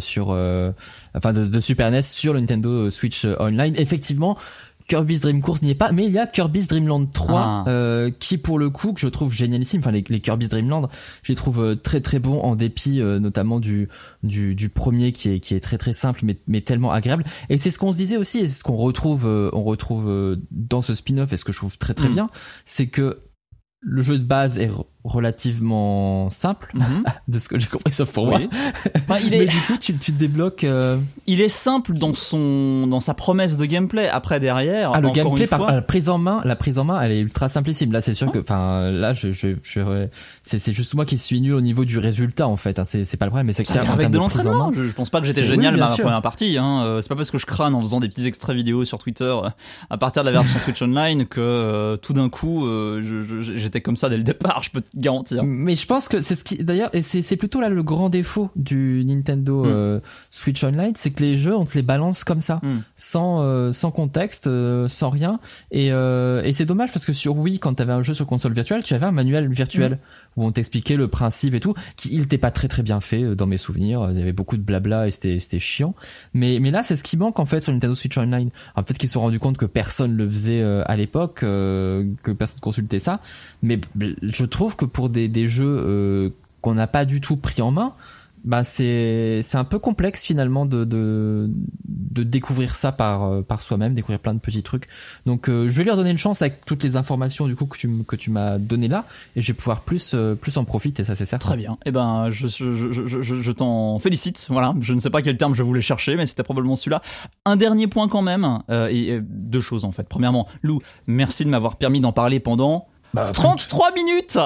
de Super NES sur le Nintendo Switch Online. Effectivement, Kirby's Dream Course n'y est pas, mais il y a Kirby's Dream Land 3 qui, pour le coup, que je trouve génialissime. Enfin, les Kirby's Dream Land, je les trouve très très bons, en dépit notamment du premier qui est très très simple, mais tellement agréable. Et c'est ce qu'on se disait aussi, et c'est ce qu'on retrouve dans ce spin-off, et ce que je trouve très très bien, c'est que le jeu de base est relativement simple, de ce que j'ai compris, sauf pour moi. Enfin, mais du coup, tu débloques. Il est simple dans sa promesse de gameplay. Après, derrière, le gameplay, la prise en main, elle est ultra simplissime. Là, c'est sûr que, là, c'est juste moi qui suis nul au niveau du résultat, en fait. Hein. C'est pas le problème, mais c'est clair. Avec de l'entraînement, je pense pas que j'étais génial ma première partie. Hein. C'est pas parce que je crâne en faisant des petits extraits vidéo sur Twitter à partir de la version Switch Online que tout d'un coup, j'étais comme ça dès le départ. Je peux te garantir. Mais je pense que c'est ce qui, d'ailleurs, et c'est plutôt là le grand défaut du Nintendo Switch Online, c'est que les jeux, on te les balance comme ça, sans contexte, sans rien, et c'est dommage, parce que sur Wii, quand t'avais un jeu sur console virtuelle, tu avais un manuel virtuel où on t'expliquait le principe et tout, il était pas très très bien fait dans mes souvenirs. Il y avait beaucoup de blabla et c'était chiant. Mais là, c'est ce qui manque, en fait, sur Nintendo Switch Online. Alors peut-être qu'ils se sont rendus compte que personne le faisait à l'époque, que personne consultait ça, mais je trouve que pour des jeux qu'on n'a pas du tout pris en main, c'est un peu complexe, finalement, de découvrir ça par soi-même, découvrir plein de petits trucs. Donc je vais leur donner une chance avec toutes les informations, du coup, que tu m'as donné là, et je vais pouvoir plus en profiter, ça c'est certain. Très bien. Eh ben je t'en félicite. Voilà, je ne sais pas quel terme je voulais chercher, mais c'était probablement celui-là. Un dernier point quand même, et deux choses en fait. Premièrement, Lou, merci de m'avoir permis d'en parler pendant 33 minutes.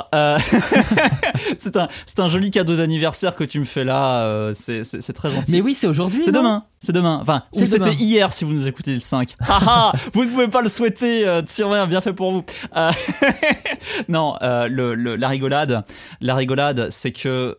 C'est un joli cadeau d'anniversaire que tu me fais là. C'est très gentil. Mais oui, c'est aujourd'hui. C'est demain. Enfin, ou c'était hier si vous nous écoutez le 5. Vous ne pouvez pas le souhaiter. Tiens, bien fait pour vous. Non, la rigolade, c'est que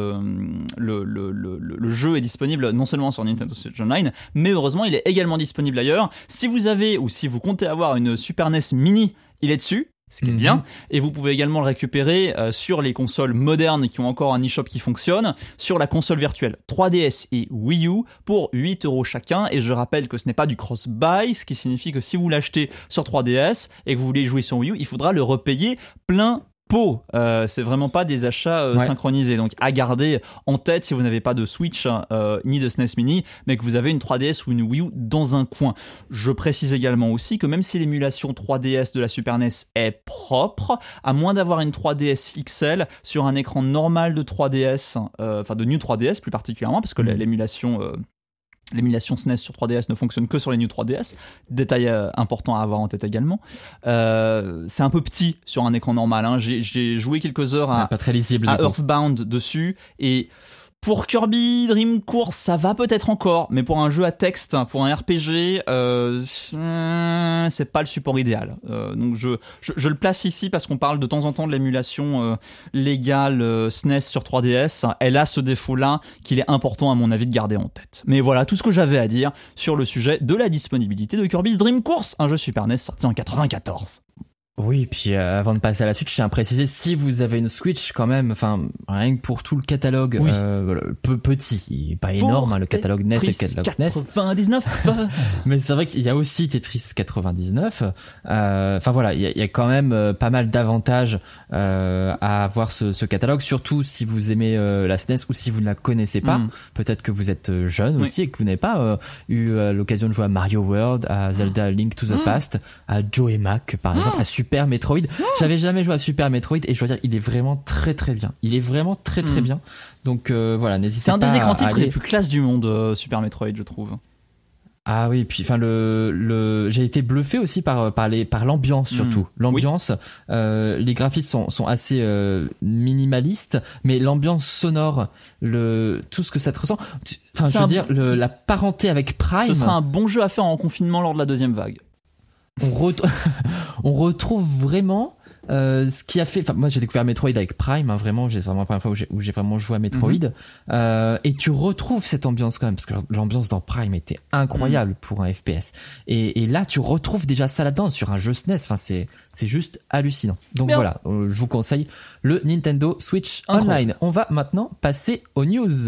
le jeu est disponible non seulement sur Nintendo Switch Online, mais heureusement, il est également disponible ailleurs. Si vous avez ou si vous comptez avoir une Super NES Mini, il est dessus. ce qui est bien, et vous pouvez également le récupérer sur les consoles modernes qui ont encore un eShop qui fonctionne, sur la console virtuelle 3DS et Wii U pour 8€ chacun, et je rappelle que ce n'est pas du cross-buy, ce qui signifie que si vous l'achetez sur 3DS et que vous voulez jouer sur Wii U, il faudra le repayer plein pot. C'est vraiment pas des achats synchronisés, donc à garder en tête si vous n'avez pas de Switch ni de SNES Mini, mais que vous avez une 3DS ou une Wii U dans un coin. Je précise également aussi que même si l'émulation 3DS de la Super NES est propre, à moins d'avoir une 3DS XL sur un écran normal de 3DS, enfin de New 3DS plus particulièrement, parce que l'émulation SNES sur 3DS ne fonctionne que sur les New 3DS. Détail important à avoir en tête également. C'est un peu petit sur un écran normal. Hein. J'ai joué quelques heures pas très lisible, à Earthbound dessus, et pour Kirby Dream Course, ça va peut-être encore, mais pour un jeu à texte, pour un RPG, c'est pas le support idéal. Donc je le place ici parce qu'on parle de temps en temps de l'émulation légale SNES sur 3DS. Elle a ce défaut-là qu'il est important à mon avis de garder en tête. Mais voilà tout ce que j'avais à dire sur le sujet de la disponibilité de Kirby's Dream Course, un jeu Super NES sorti en 94. Oui, puis avant de passer à la suite, je tiens à préciser, si vous avez une Switch quand même, enfin rien que pour tout le catalogue, petit, il est pas énorme, hein, le catalogue NES et le catalogue SNES. 99. Mais c'est vrai qu'il y a aussi Tetris 99. Enfin voilà, il y a quand même pas mal d'avantages à avoir ce catalogue, surtout si vous aimez la SNES ou si vous ne la connaissez pas. Peut-être que vous êtes jeune aussi et que vous n'avez pas eu l'occasion de jouer à Mario World, à Zelda Link to the Past, à Joe et Mac par exemple, à Super Metroid. J'avais jamais joué à Super Metroid et je dois dire, il est vraiment très très bien. Il est vraiment très très bien. Donc voilà, n'hésitez pas. C'est un des écrans titres les plus classes du monde, Super Metroid, je trouve. Ah oui, puis enfin j'ai été bluffé aussi par l'ambiance surtout. L'ambiance, les graphismes sont assez minimalistes, mais l'ambiance sonore, tout ce que ça te ressent. Enfin, je veux dire, la parenté avec Prime. Ce sera un bon jeu à faire en confinement lors de la deuxième vague. On retrouve vraiment ce qui a fait. Enfin, moi j'ai découvert Metroid avec Prime, hein, vraiment, c'est vraiment la première fois où j'ai vraiment joué à Metroid. Et tu retrouves cette ambiance quand même, parce que l'ambiance dans Prime était incroyable pour un FPS. Et là, tu retrouves déjà ça là-dedans sur un jeu SNES. Enfin, c'est juste hallucinant. Donc voilà, je vous conseille le Nintendo Switch Online. On va maintenant passer aux news.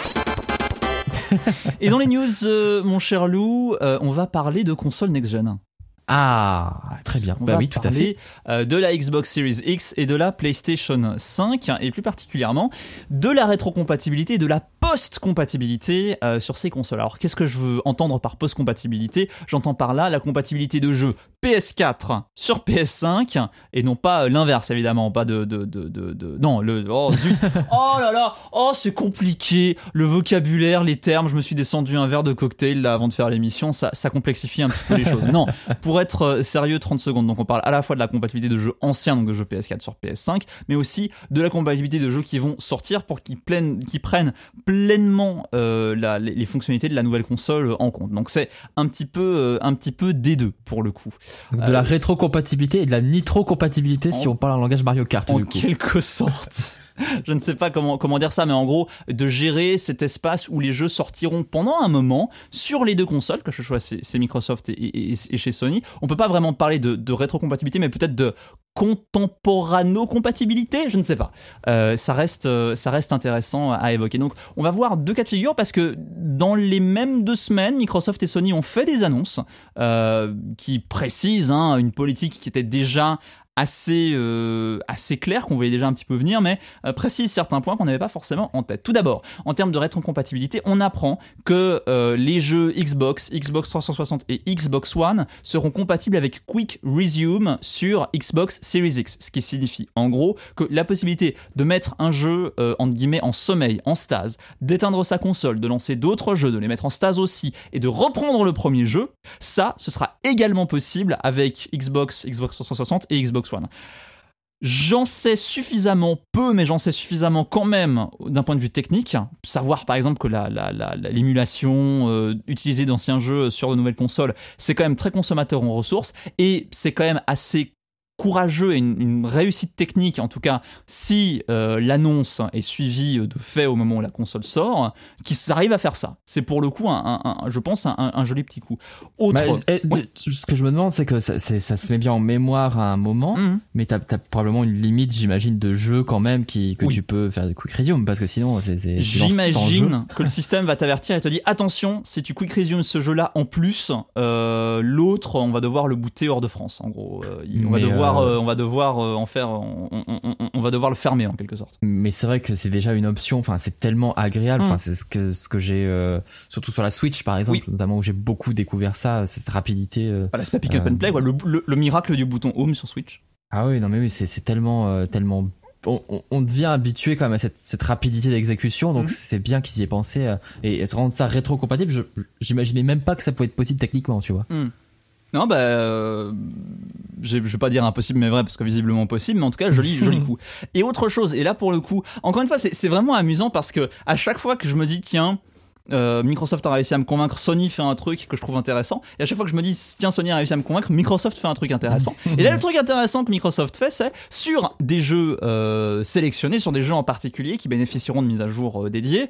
Et dans les news, mon cher Lou, on va parler de console next-gen. Ah, très bien. Bah oui, tout à fait. De la Xbox Series X et de la PlayStation 5, et plus particulièrement de la rétrocompatibilité et de la post-compatibilité sur ces consoles. Alors, qu'est-ce que je veux entendre par post-compatibilité ? J'entends par là la compatibilité de jeux PS4 sur PS5 et non pas l'inverse, évidemment, pas non, oh zut, oh là là, oh c'est compliqué, le vocabulaire, les termes, je me suis descendu un verre de cocktail là avant de faire l'émission, ça complexifie un petit peu les choses. Non, pour être sérieux, 30 secondes, donc on parle à la fois de la compatibilité de jeux anciens, donc de jeux PS4 sur PS5, mais aussi de la compatibilité de jeux qui vont sortir pour qu'ils prennent pleinement les fonctionnalités de la nouvelle console en compte. Donc c'est un petit peu des deux pour le coup. Donc de la rétrocompatibilité et de la nitrocompatibilité si on parle en langage Mario Kart. En quelque sorte. Je ne sais pas comment dire ça, mais en gros, de gérer cet espace où les jeux sortiront pendant un moment sur les deux consoles, que ce soit c'est Microsoft et chez Sony. On peut pas vraiment parler de rétrocompatibilité, mais peut-être de contemporano-compatibilité, je ne sais pas. Ça reste intéressant à évoquer. Donc, on va voir deux cas de figure parce que dans les mêmes 2 semaines, Microsoft et Sony ont fait des annonces qui précisent une politique qui était déjà assez clair, qu'on voyait déjà un petit peu venir, mais précise certains points qu'on n'avait pas forcément en tête. Tout d'abord, en termes de rétrocompatibilité, on apprend que les jeux Xbox 360 et Xbox One seront compatibles avec Quick Resume sur Xbox Series X, ce qui signifie en gros que la possibilité de mettre un jeu entre guillemets en sommeil, en stase, d'éteindre sa console, de lancer d'autres jeux, de les mettre en stase aussi, et de reprendre le premier jeu, ça, ce sera également possible avec Xbox 360 et Xbox One. J'en sais suffisamment peu, mais j'en sais suffisamment quand même d'un point de vue technique. Savoir par exemple que l'émulation utilisée d'anciens jeux sur de nouvelles consoles, c'est quand même très consommateur en ressources et c'est quand même assez courageux et une réussite technique, en tout cas si l'annonce est suivie de fait au moment où la console sort, qu'ils arrivent à faire ça. C'est pour le coup je pense un joli petit coup. Ce que je me demande, c'est que ça se met bien en mémoire à un moment, mais t'as probablement une limite, j'imagine, de jeu quand même que tu peux faire des quick resume, parce que sinon j'imagine que le système va t'avertir et te dit attention, si tu quick resume ce jeu là en plus, l'autre on va devoir le booter hors de France, en gros. On va devoir le fermer en quelque sorte. Mais c'est vrai que c'est déjà une option, enfin c'est tellement agréable, enfin c'est ce que j'ai surtout sur la Switch par exemple, notamment où j'ai beaucoup découvert ça, cette rapidité. L'aspect pick up and play, le miracle du bouton home sur Switch. Ah oui, non mais oui, c'est tellement on devient habitué quand même à cette rapidité d'exécution, donc c'est bien qu'ils y aient pensé et rendre ça rétro-compatible. J'imaginais même pas que ça pouvait être possible techniquement, tu vois. Non, je vais pas dire impossible mais vrai, parce que visiblement possible, mais en tout cas joli coup. Et autre chose, et là pour le coup, encore une fois c'est vraiment amusant, parce que à chaque fois que je me dis tiens, Microsoft a réussi à me convaincre, Sony fait un truc que je trouve intéressant, et à chaque fois que je me dis tiens, Sony a réussi à me convaincre, Microsoft fait un truc intéressant. Et là le truc intéressant que Microsoft fait, c'est sur des jeux sélectionnés, sur des jeux en particulier qui bénéficieront de mises à jour dédiées,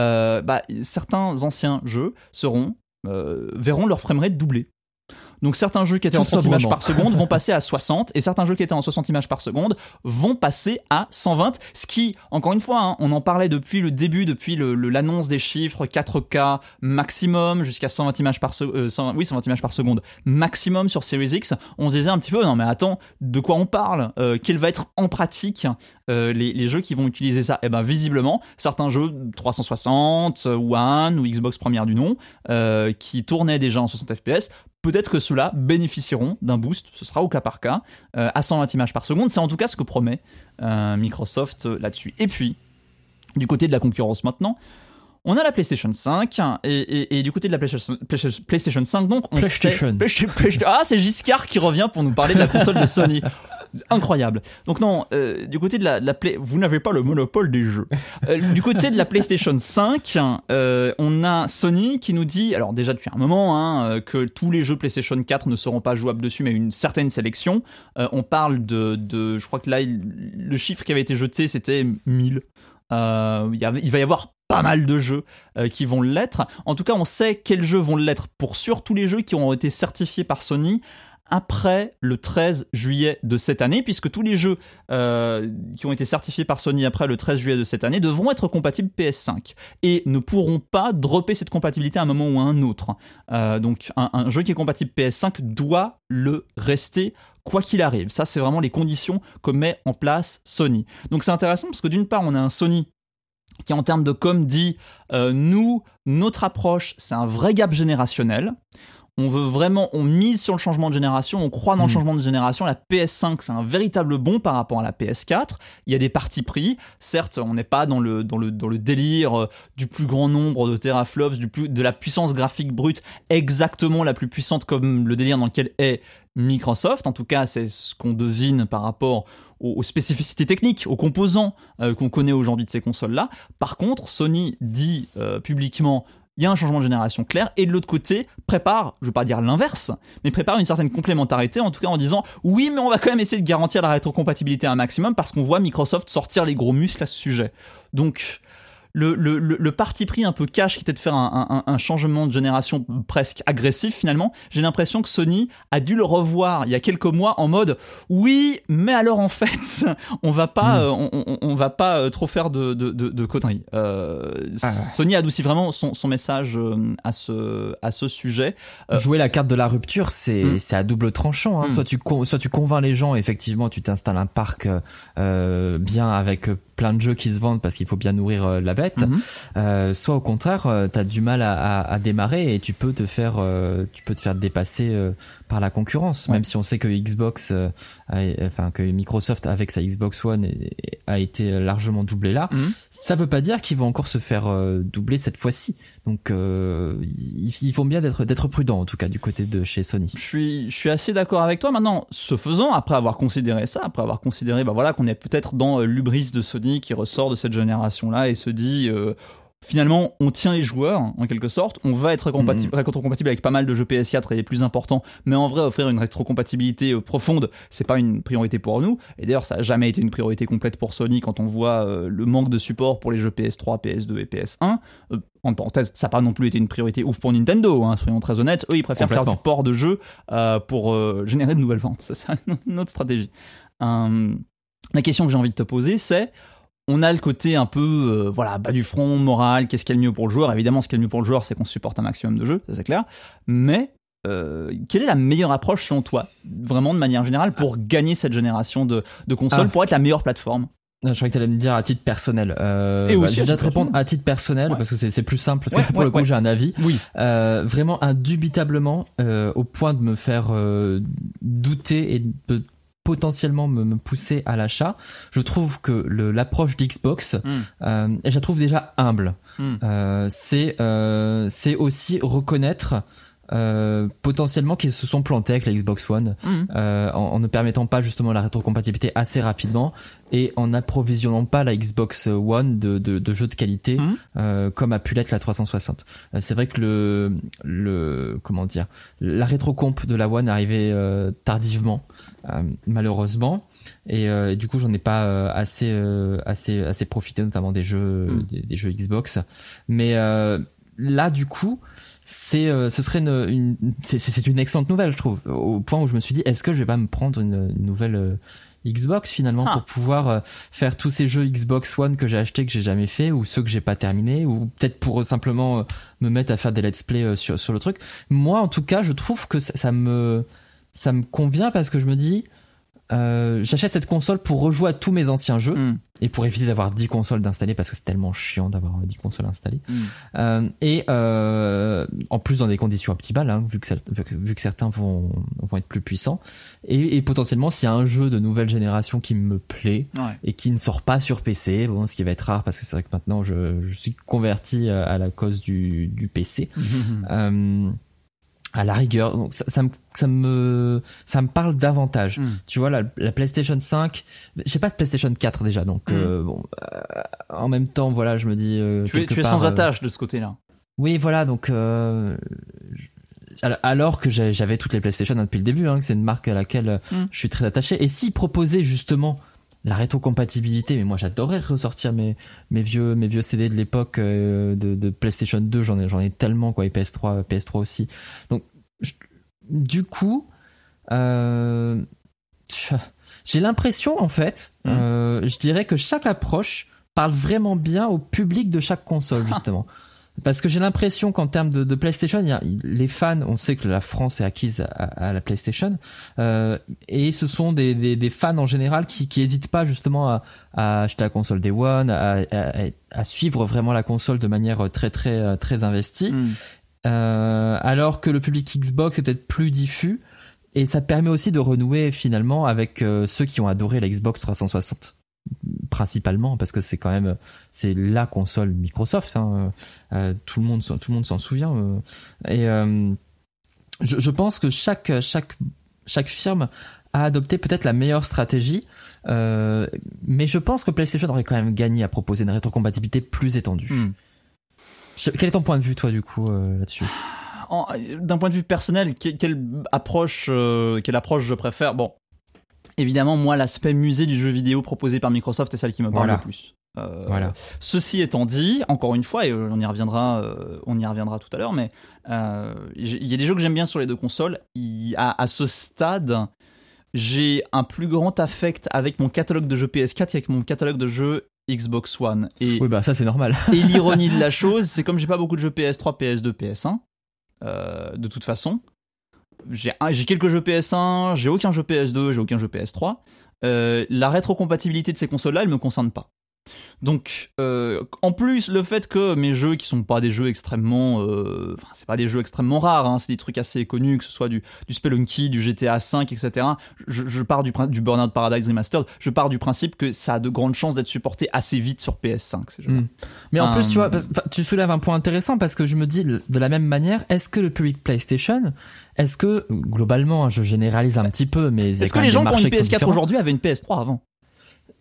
certains anciens jeux verront leur framerate doubler. Donc certains jeux qui étaient en 30 images par seconde vont passer à 60, et certains jeux qui étaient en 60 images par seconde vont passer à 120, ce qui, encore une fois, on en parlait depuis le début, depuis l'annonce des chiffres 4K maximum jusqu'à 120 images par seconde maximum sur Series X. On se disait un petit peu, non mais attends, de quoi on parle, quel va être en pratique les jeux qui vont utiliser ça? Et ben visiblement, certains jeux 360, One ou Xbox première du nom, qui tournaient déjà en 60 FPS, peut-être que ceux-là bénéficieront d'un boost, ce sera au cas par cas, à 120 images par seconde. C'est en tout cas ce que promet Microsoft là-dessus. Et puis, du côté de la concurrence maintenant, on a la PlayStation 5, et du côté de la PlayStation 5, donc on sait... c'est Giscard qui revient pour nous parler de la console de Sony. Incroyable. Donc non, du côté de la Play, vous n'avez pas le monopole des jeux. Du côté de la PlayStation 5, on a Sony qui nous dit, alors déjà depuis un moment, que tous les jeux PlayStation 4 ne seront pas jouables dessus, mais une certaine sélection. On parle de je crois que là, le chiffre qui avait été jeté, c'était 1000. Il va y avoir pas mal de jeux qui vont l'être. En tout cas, on sait quels jeux vont l'être pour sûr. Tous les jeux qui ont été certifiés par Sony après le 13 juillet de cette année, puisque tous les jeux qui ont été certifiés par Sony après le 13 juillet de cette année devront être compatibles PS5 et ne pourront pas dropper cette compatibilité à un moment ou à un autre. Donc un jeu qui est compatible PS5 doit le rester quoi qu'il arrive. Ça, c'est vraiment les conditions que met en place Sony. Donc c'est intéressant parce que d'une part, on a un Sony qui en termes de com dit notre approche, c'est un vrai gap générationnel. On mise sur le changement de génération, on croit dans le changement de génération. La PS5, c'est un véritable bond par rapport à la PS4. Il y a des partis pris. Certes, on n'est pas dans le délire du plus grand nombre de teraflops, de la puissance graphique brute exactement la plus puissante comme le délire dans lequel est Microsoft. En tout cas, c'est ce qu'on devine par rapport aux spécificités techniques, aux composants qu'on connaît aujourd'hui de ces consoles-là. Par contre, Sony dit publiquement, il y a un changement de génération clair, et de l'autre côté, prépare, je ne veux pas dire l'inverse, mais prépare une certaine complémentarité, en tout cas en disant oui, mais on va quand même essayer de garantir la rétrocompatibilité à un maximum, parce qu'on voit Microsoft sortir les gros muscles à ce sujet. Donc, le parti pris un peu cash qui était de faire un changement de génération presque agressif finalement, j'ai l'impression que Sony a dû le revoir il y a quelques mois en mode oui, mais alors en fait on va pas trop faire de conneries. Sony adoucit vraiment son message à ce sujet. Jouer la carte de la rupture, c'est à double tranchant, hein. Soit tu convaincs les gens, effectivement tu t'installes un parc bien avec plein de jeux qui se vendent parce qu'il faut bien nourrir la bête, soit au contraire t'as du mal à démarrer et tu peux te faire dépasser par la concurrence, même si on sait que Xbox que Microsoft avec sa Xbox One a été largement doublé là. Ça veut pas dire qu'ils vont encore se faire doubler cette fois-ci, donc il faut bien d'être prudent, en tout cas du côté de chez Sony. Je suis assez d'accord avec toi. Maintenant, ce faisant, après avoir considéré qu'on est peut-être dans l'hubris de Sony qui ressort de cette génération-là et se dit finalement, on tient les joueurs, en quelque sorte. On va être rétrocompatible avec pas mal de jeux PS4 et les plus importants. Mais en vrai, offrir une rétrocompatibilité profonde, c'est pas une priorité pour nous. Et d'ailleurs, ça a jamais été une priorité complète pour Sony quand on voit le manque de support pour les jeux PS3, PS2 et PS1. En parenthèse, ça n'a pas non plus été une priorité ouf pour Nintendo, hein, soyons très honnêtes. Eux, ils préfèrent faire du port de jeux pour générer de nouvelles ventes. C'est une autre stratégie. La question que j'ai envie de te poser, c'est... On a le côté un peu bas du front, moral, qu'est-ce qui est le mieux pour le joueur. Évidemment, ce qui est le mieux pour le joueur, c'est qu'on supporte un maximum de jeux, ça c'est clair. Mais quelle est la meilleure approche selon toi, vraiment de manière générale, pour gagner cette génération de consoles, pour être la meilleure plateforme? Je croyais que t'allais me dire à titre personnel. Et aussi, je vais déjà te répondre à titre personnel parce que c'est plus simple. Parce que pour le coup, j'ai un avis. Oui. Vraiment indubitablement, au point de me faire douter et de potentiellement me pousser à l'achat. Je trouve que l'approche d'Xbox, je la trouve déjà humble. C'est aussi reconnaître potentiellement qu'ils se sont plantés avec la Xbox One en ne permettant pas justement la rétrocompatibilité assez rapidement et en approvisionnant pas la Xbox One de jeux de qualité comme a pu l'être la 360. C'est vrai que la rétrocomp de la One arrivait tardivement malheureusement et du coup j'en ai pas assez profité, notamment des jeux Xbox, mais là du coup ce serait c'est une excellente nouvelle, je trouve, au point où je me suis dit, est-ce que je vais pas me prendre une nouvelle Xbox finalement pour pouvoir faire tous ces jeux Xbox One que j'ai achetés que j'ai jamais fait, ou ceux que j'ai pas terminés, ou peut-être pour simplement me mettre à faire des let's play sur le truc. Moi en tout cas je trouve que ça me convient parce que je me dis j'achète cette console pour rejouer à tous mes anciens jeux et pour éviter d'avoir 10 consoles d'installer parce que c'est tellement chiant d'avoir 10 consoles installées et en plus dans des conditions optimales vu que certains vont être plus puissants et potentiellement s'il y a un jeu de nouvelle génération qui me plaît et qui ne sort pas sur PC, ce qui va être rare parce que c'est vrai que maintenant je suis converti à la cause du PC, à la rigueur, donc ça me parle davantage. Tu vois, la PlayStation 5, j'ai pas de PlayStation 4 déjà, donc en même temps, voilà, je me dis tu es sans attache de ce côté-là. Oui, voilà, donc alors que j'avais toutes les PlayStation depuis le début, que c'est une marque à laquelle je suis très attaché. Et s'ils proposaient justement la rétrocompatibilité, mais moi j'adorais ressortir mes vieux CD de l'époque de PlayStation 2, j'en ai tellement quoi, et PS3 aussi. Donc du coup j'ai l'impression en fait je dirais que chaque approche parle vraiment bien au public de chaque console justement. Parce que j'ai l'impression qu'en termes de PlayStation, les fans, on sait que la France est acquise à la PlayStation, et ce sont des fans en général qui hésitent pas justement à acheter la console Day One, à suivre vraiment la console de manière très très très investie, alors que le public Xbox est peut-être plus diffus, et ça permet aussi de renouer finalement avec ceux qui ont adoré la Xbox 360. Principalement parce que c'est quand même la console Microsoft, tout le monde s'en souvient, et je pense que chaque firme a adopté peut-être la meilleure stratégie, mais je pense que PlayStation aurait quand même gagné à proposer une rétrocompatibilité plus étendue. Quel est ton point de vue toi du coup là-dessus? D'un point de vue personnel, quelle approche je préfère? Bon, évidemment, moi, l'aspect musée du jeu vidéo proposé par Microsoft est celle qui me parle le plus. Ceci étant dit, encore une fois, et on y reviendra tout à l'heure, mais il y a des jeux que j'aime bien sur les deux consoles. À ce stade, j'ai un plus grand affect avec mon catalogue de jeux PS4 qu'avec mon catalogue de jeux Xbox One. Et oui, ça c'est normal. Et l'ironie de la chose, c'est comme j'ai pas beaucoup de jeux PS3, PS2, PS1, de toute façon. J'ai quelques jeux PS1, j'ai aucun jeu PS2, j'ai aucun jeu PS3. La rétrocompatibilité de ces consoles-là, elle me concerne pas. Donc, en plus, le fait que mes jeux qui sont pas des jeux extrêmement, c'est pas des jeux extrêmement rares, c'est des trucs assez connus, que ce soit du Spelunky, du GTA V, etc. Je pars du Burnout Paradise Remastered. Je pars du principe que ça a de grandes chances d'être supporté assez vite sur PS5. Ces jeux-là. Mais en plus, tu vois, tu soulèves un point intéressant parce que je me dis de la même manière, est-ce que le public PlayStation, est-ce que globalement, je généralise un petit peu, mais est-ce que les gens qui ont une PS4 aujourd'hui avaient une PS3 avant?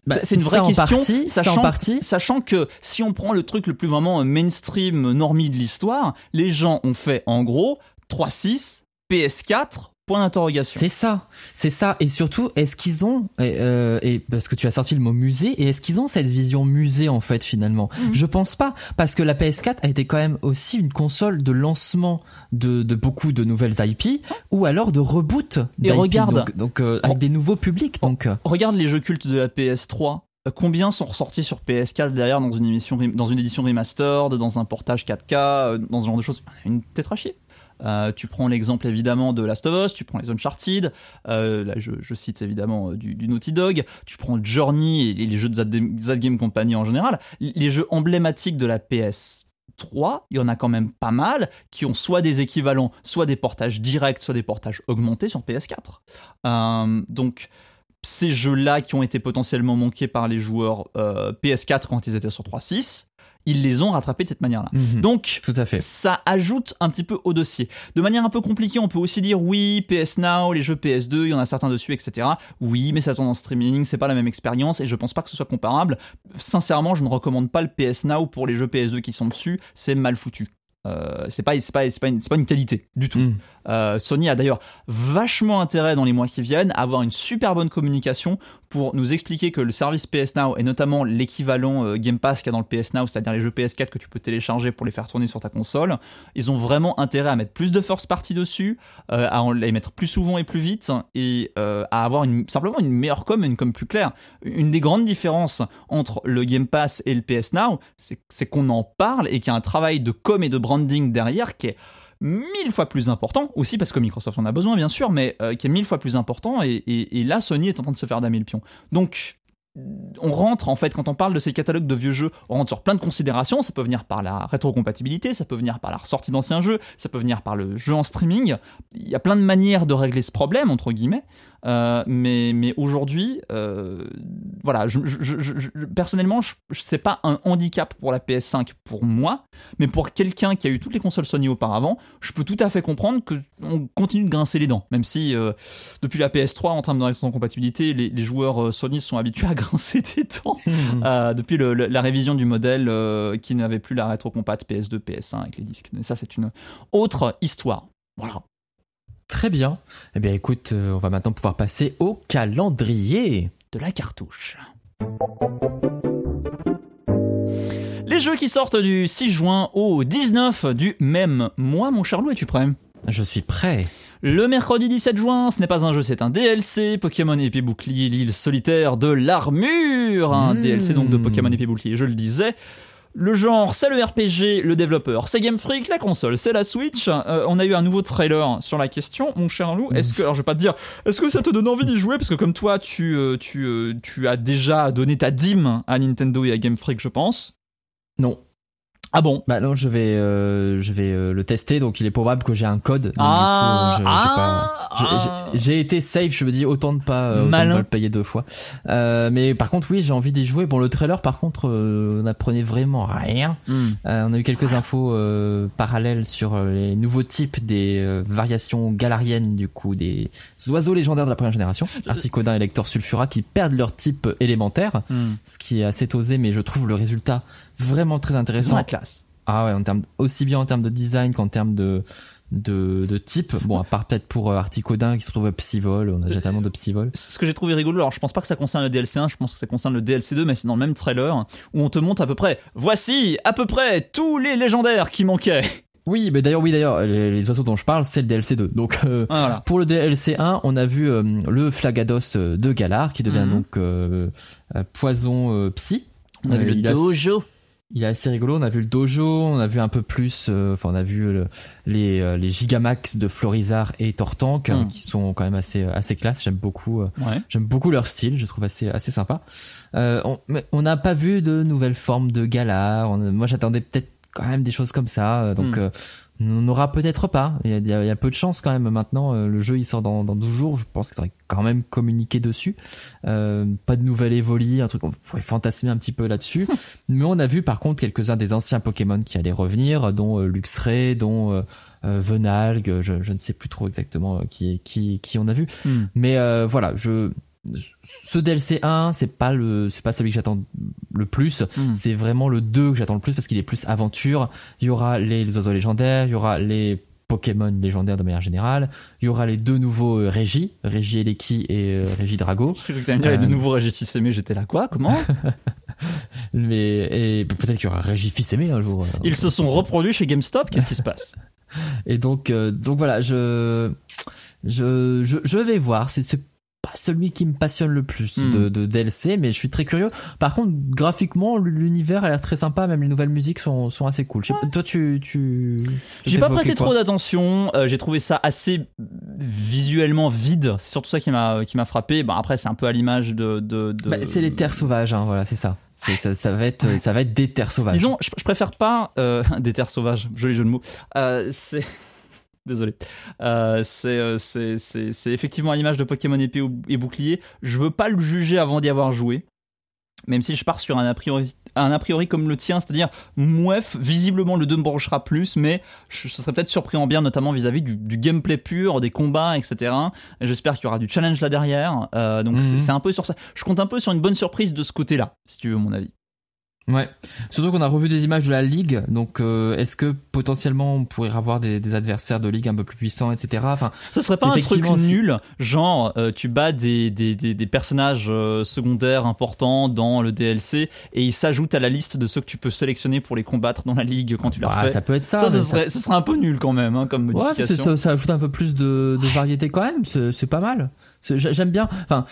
C'est une vraie question, partie, sachant que si on prend le truc le plus vraiment mainstream, normie de l'histoire, les gens ont fait en gros 3.6, PS4, point d'interrogation. C'est ça. Et surtout, est-ce qu'ils ont, et parce que tu as sorti le mot musée, et est-ce qu'ils ont cette vision musée en fait finalement? Je pense pas, parce que la PS4 a été quand même aussi une console de lancement de beaucoup de nouvelles IP, ou alors de reboot d'IP. Et regarde, donc avec des nouveaux publics. Donc regarde les jeux cultes de la PS3. Combien sont ressortis sur PS4 derrière dans une édition remastered, dans un portage 4K, dans ce genre de choses? Une tête à chier. Tu prends l'exemple évidemment de Last of Us, tu prends les Uncharted, là je cite évidemment du Naughty Dog, tu prends Journey et les jeux de That Game Company en général, les jeux emblématiques de la PS3, il y en a quand même pas mal qui ont soit des équivalents, soit des portages directs, soit des portages augmentés sur PS4. Donc ces jeux-là qui ont été potentiellement manqués par les joueurs PS4 quand ils étaient sur 3.6, ils les ont rattrapés de cette manière-là. Donc, tout à fait. Ça ajoute un petit peu au dossier. De manière un peu compliquée, on peut aussi dire oui, PS Now, les jeux PS2, il y en a certains dessus, etc. Oui, mais ça tourne en streaming, c'est pas la même expérience et je pense pas que ce soit comparable. Sincèrement, je ne recommande pas le PS Now pour les jeux PS2 qui sont dessus, c'est mal foutu. C'est pas une qualité du tout. Sony a d'ailleurs vachement intérêt dans les mois qui viennent à avoir une super bonne communication pour nous expliquer que le service PS Now et notamment l'équivalent Game Pass qu'il y a dans le PS Now, c'est-à-dire les jeux PS4 que tu peux télécharger pour les faire tourner sur ta console, ils ont vraiment intérêt à mettre plus de first party dessus, à les mettre plus souvent et plus vite et à avoir simplement une meilleure com et une com plus claire. Une des grandes différences entre le Game Pass et le PS Now, c'est qu'on en parle et qu'il y a un travail de com et de branding derrière qui est 1000 fois plus important, aussi parce que Microsoft en a besoin bien sûr, mais qui est 1000 fois plus important et là Sony est en train de se faire damer le pion. Donc on rentre en fait, quand on parle de ces catalogues de vieux jeux, on rentre sur plein de considérations. Ça peut venir par la rétrocompatibilité, ça peut venir par la ressortie d'anciens jeux, ça peut venir par le jeu en streaming. Il y a plein de manières de régler ce problème entre guillemets, mais aujourd'hui voilà, personnellement c'est pas un handicap pour la PS5 pour moi, mais pour quelqu'un qui a eu toutes les consoles Sony auparavant, je peux tout à fait comprendre qu'on continue de grincer les dents, même si depuis la PS3 en termes de rétrocompatibilité les joueurs Sony sont habitués à grincer des dents depuis la révision du modèle qui n'avait plus la rétrocompat PS2, PS1 avec les disques. Mais ça c'est une autre histoire. Voilà. Très bien. Eh bien écoute, on va maintenant pouvoir passer au calendrier de la cartouche. Les jeux qui sortent du 6 juin au 19 du même mois, mon cher Lou, es-tu prêt ? Je suis prêt. Le mercredi 17 juin, ce n'est pas un jeu, c'est un DLC, Pokémon Épée Bouclier, l'île solitaire de l'armure. Un DLC donc de Pokémon Épée Bouclier, je le disais. Le genre, c'est le RPG, le développeur, c'est Game Freak, la console, c'est la Switch. On a eu un nouveau trailer sur la question, mon cher Lou. Est-ce que, alors je vais pas te dire, est-ce que ça te donne envie d'y jouer ? Parce que comme toi, tu as déjà donné ta dîme à Nintendo et à Game Freak, je pense. Non. Ah bon ? Bah non, je vais le tester, donc il est probable que j'ai un code. Donc j'ai été safe, je me dis autant de pas le payer deux fois. Mais par contre oui, j'ai envie d'y jouer. Bon, le trailer par contre n'apprenait vraiment rien. On a eu quelques infos parallèles sur les nouveaux types des variations galariennes du coup des oiseaux légendaires de la première génération, Articodin et Lector Sulfura, qui perdent leur type élémentaire, ce qui est assez osé, mais je trouve le résultat vraiment très intéressant. La classe. Ah ouais, aussi bien en termes de design qu'en termes de type. Bon, à part peut-être pour Articodin qui se trouve à Psyvol, on a déjà tellement de Psyvol. Ce que j'ai trouvé rigolo, alors je pense pas que ça concerne le DLC 1, je pense que ça concerne le DLC 2, mais c'est dans le même trailer où on te montre voici à peu près tous les légendaires qui manquaient. Oui, mais d'ailleurs, les oiseaux dont je parle, c'est le DLC 2. Donc, voilà. Pour le DLC 1, on a vu le Flagados de Galar qui devient donc poison psy. On a vu le dojo. Il est assez rigolo. On a vu le dojo, on a vu un peu plus, on a vu les Gigamax de Florizarre et Tortank qui sont quand même assez classe. J'aime beaucoup leur style. Je trouve assez sympa. On n'a pas vu de nouvelles formes de Galar. Moi, j'attendais peut-être quand même des choses comme ça. Donc, on n'aura peut-être pas. Il y a peu de chance quand même maintenant. Le jeu il sort dans 12 jours. Je pense qu'il faudrait quand même communiquer dessus. Pas de nouvelle Evoli, un truc on pourrait fantasmer un petit peu là-dessus. Mais on a vu par contre quelques-uns des anciens Pokémon qui allaient revenir, dont Luxray, dont Venalg. Je ne sais plus trop exactement qui on a vu. Mais voilà, ce DLC 1, c'est pas celui que j'attends le plus, c'est vraiment le 2 que j'attends le plus parce qu'il est plus aventure. Il y aura les oiseaux légendaires, il y aura les Pokémon légendaires de manière générale, il y aura les 2 nouveaux Régis Eleki et Régis Drago. Je crois que t'allais me dire les 2 nouveaux Régis fils aimé, j'étais là quoi, comment? Et peut-être qu'il y aura Régis fils aimé un jour. Ils se sont reproduits chez GameStop, qu'est-ce qui se passe? Et donc voilà, je vais voir, c'est pas celui qui me passionne le plus de DLC, mais je suis très curieux. Par contre, graphiquement, l'univers a l'air très sympa, même les nouvelles musiques sont assez cool. Toi, j'ai pas prêté trop d'attention, j'ai trouvé ça assez visuellement vide, c'est surtout ça qui m'a frappé. Bon, après, c'est un peu à l'image de... c'est les terres sauvages, hein, voilà, c'est ça. Ça va être des terres sauvages. Disons, je préfère pas des terres sauvages, joli jeu de mots. C'est... Désolé. C'est effectivement à l'image de Pokémon épée et bouclier. Je veux pas le juger avant d'y avoir joué. Même si je pars sur un a priori comme le tien, c'est-à-dire, visiblement le 2 me branchera plus, mais je serais peut-être surpris en bien, notamment vis-à-vis du gameplay pur, des combats, etc. Et j'espère qu'il y aura du challenge là derrière. Donc c'est un peu sur ça. Je compte un peu sur une bonne surprise de ce côté-là, si tu veux mon avis. Ouais, surtout qu'on a revu des images de la ligue, donc est-ce que potentiellement on pourrait avoir des adversaires de ligue un peu plus puissants, etc. Enfin, ça serait pas un truc nul, genre tu bats des personnages secondaires importants dans le DLC et ils s'ajoutent à la liste de ceux que tu peux sélectionner pour les combattre dans la ligue quand tu leur fais. Ça peut être ça. Ce serait un peu nul quand même, hein, comme modification. Ouais, ça ajoute un peu plus de variété quand même. C'est pas mal. J'aime bien. Enfin.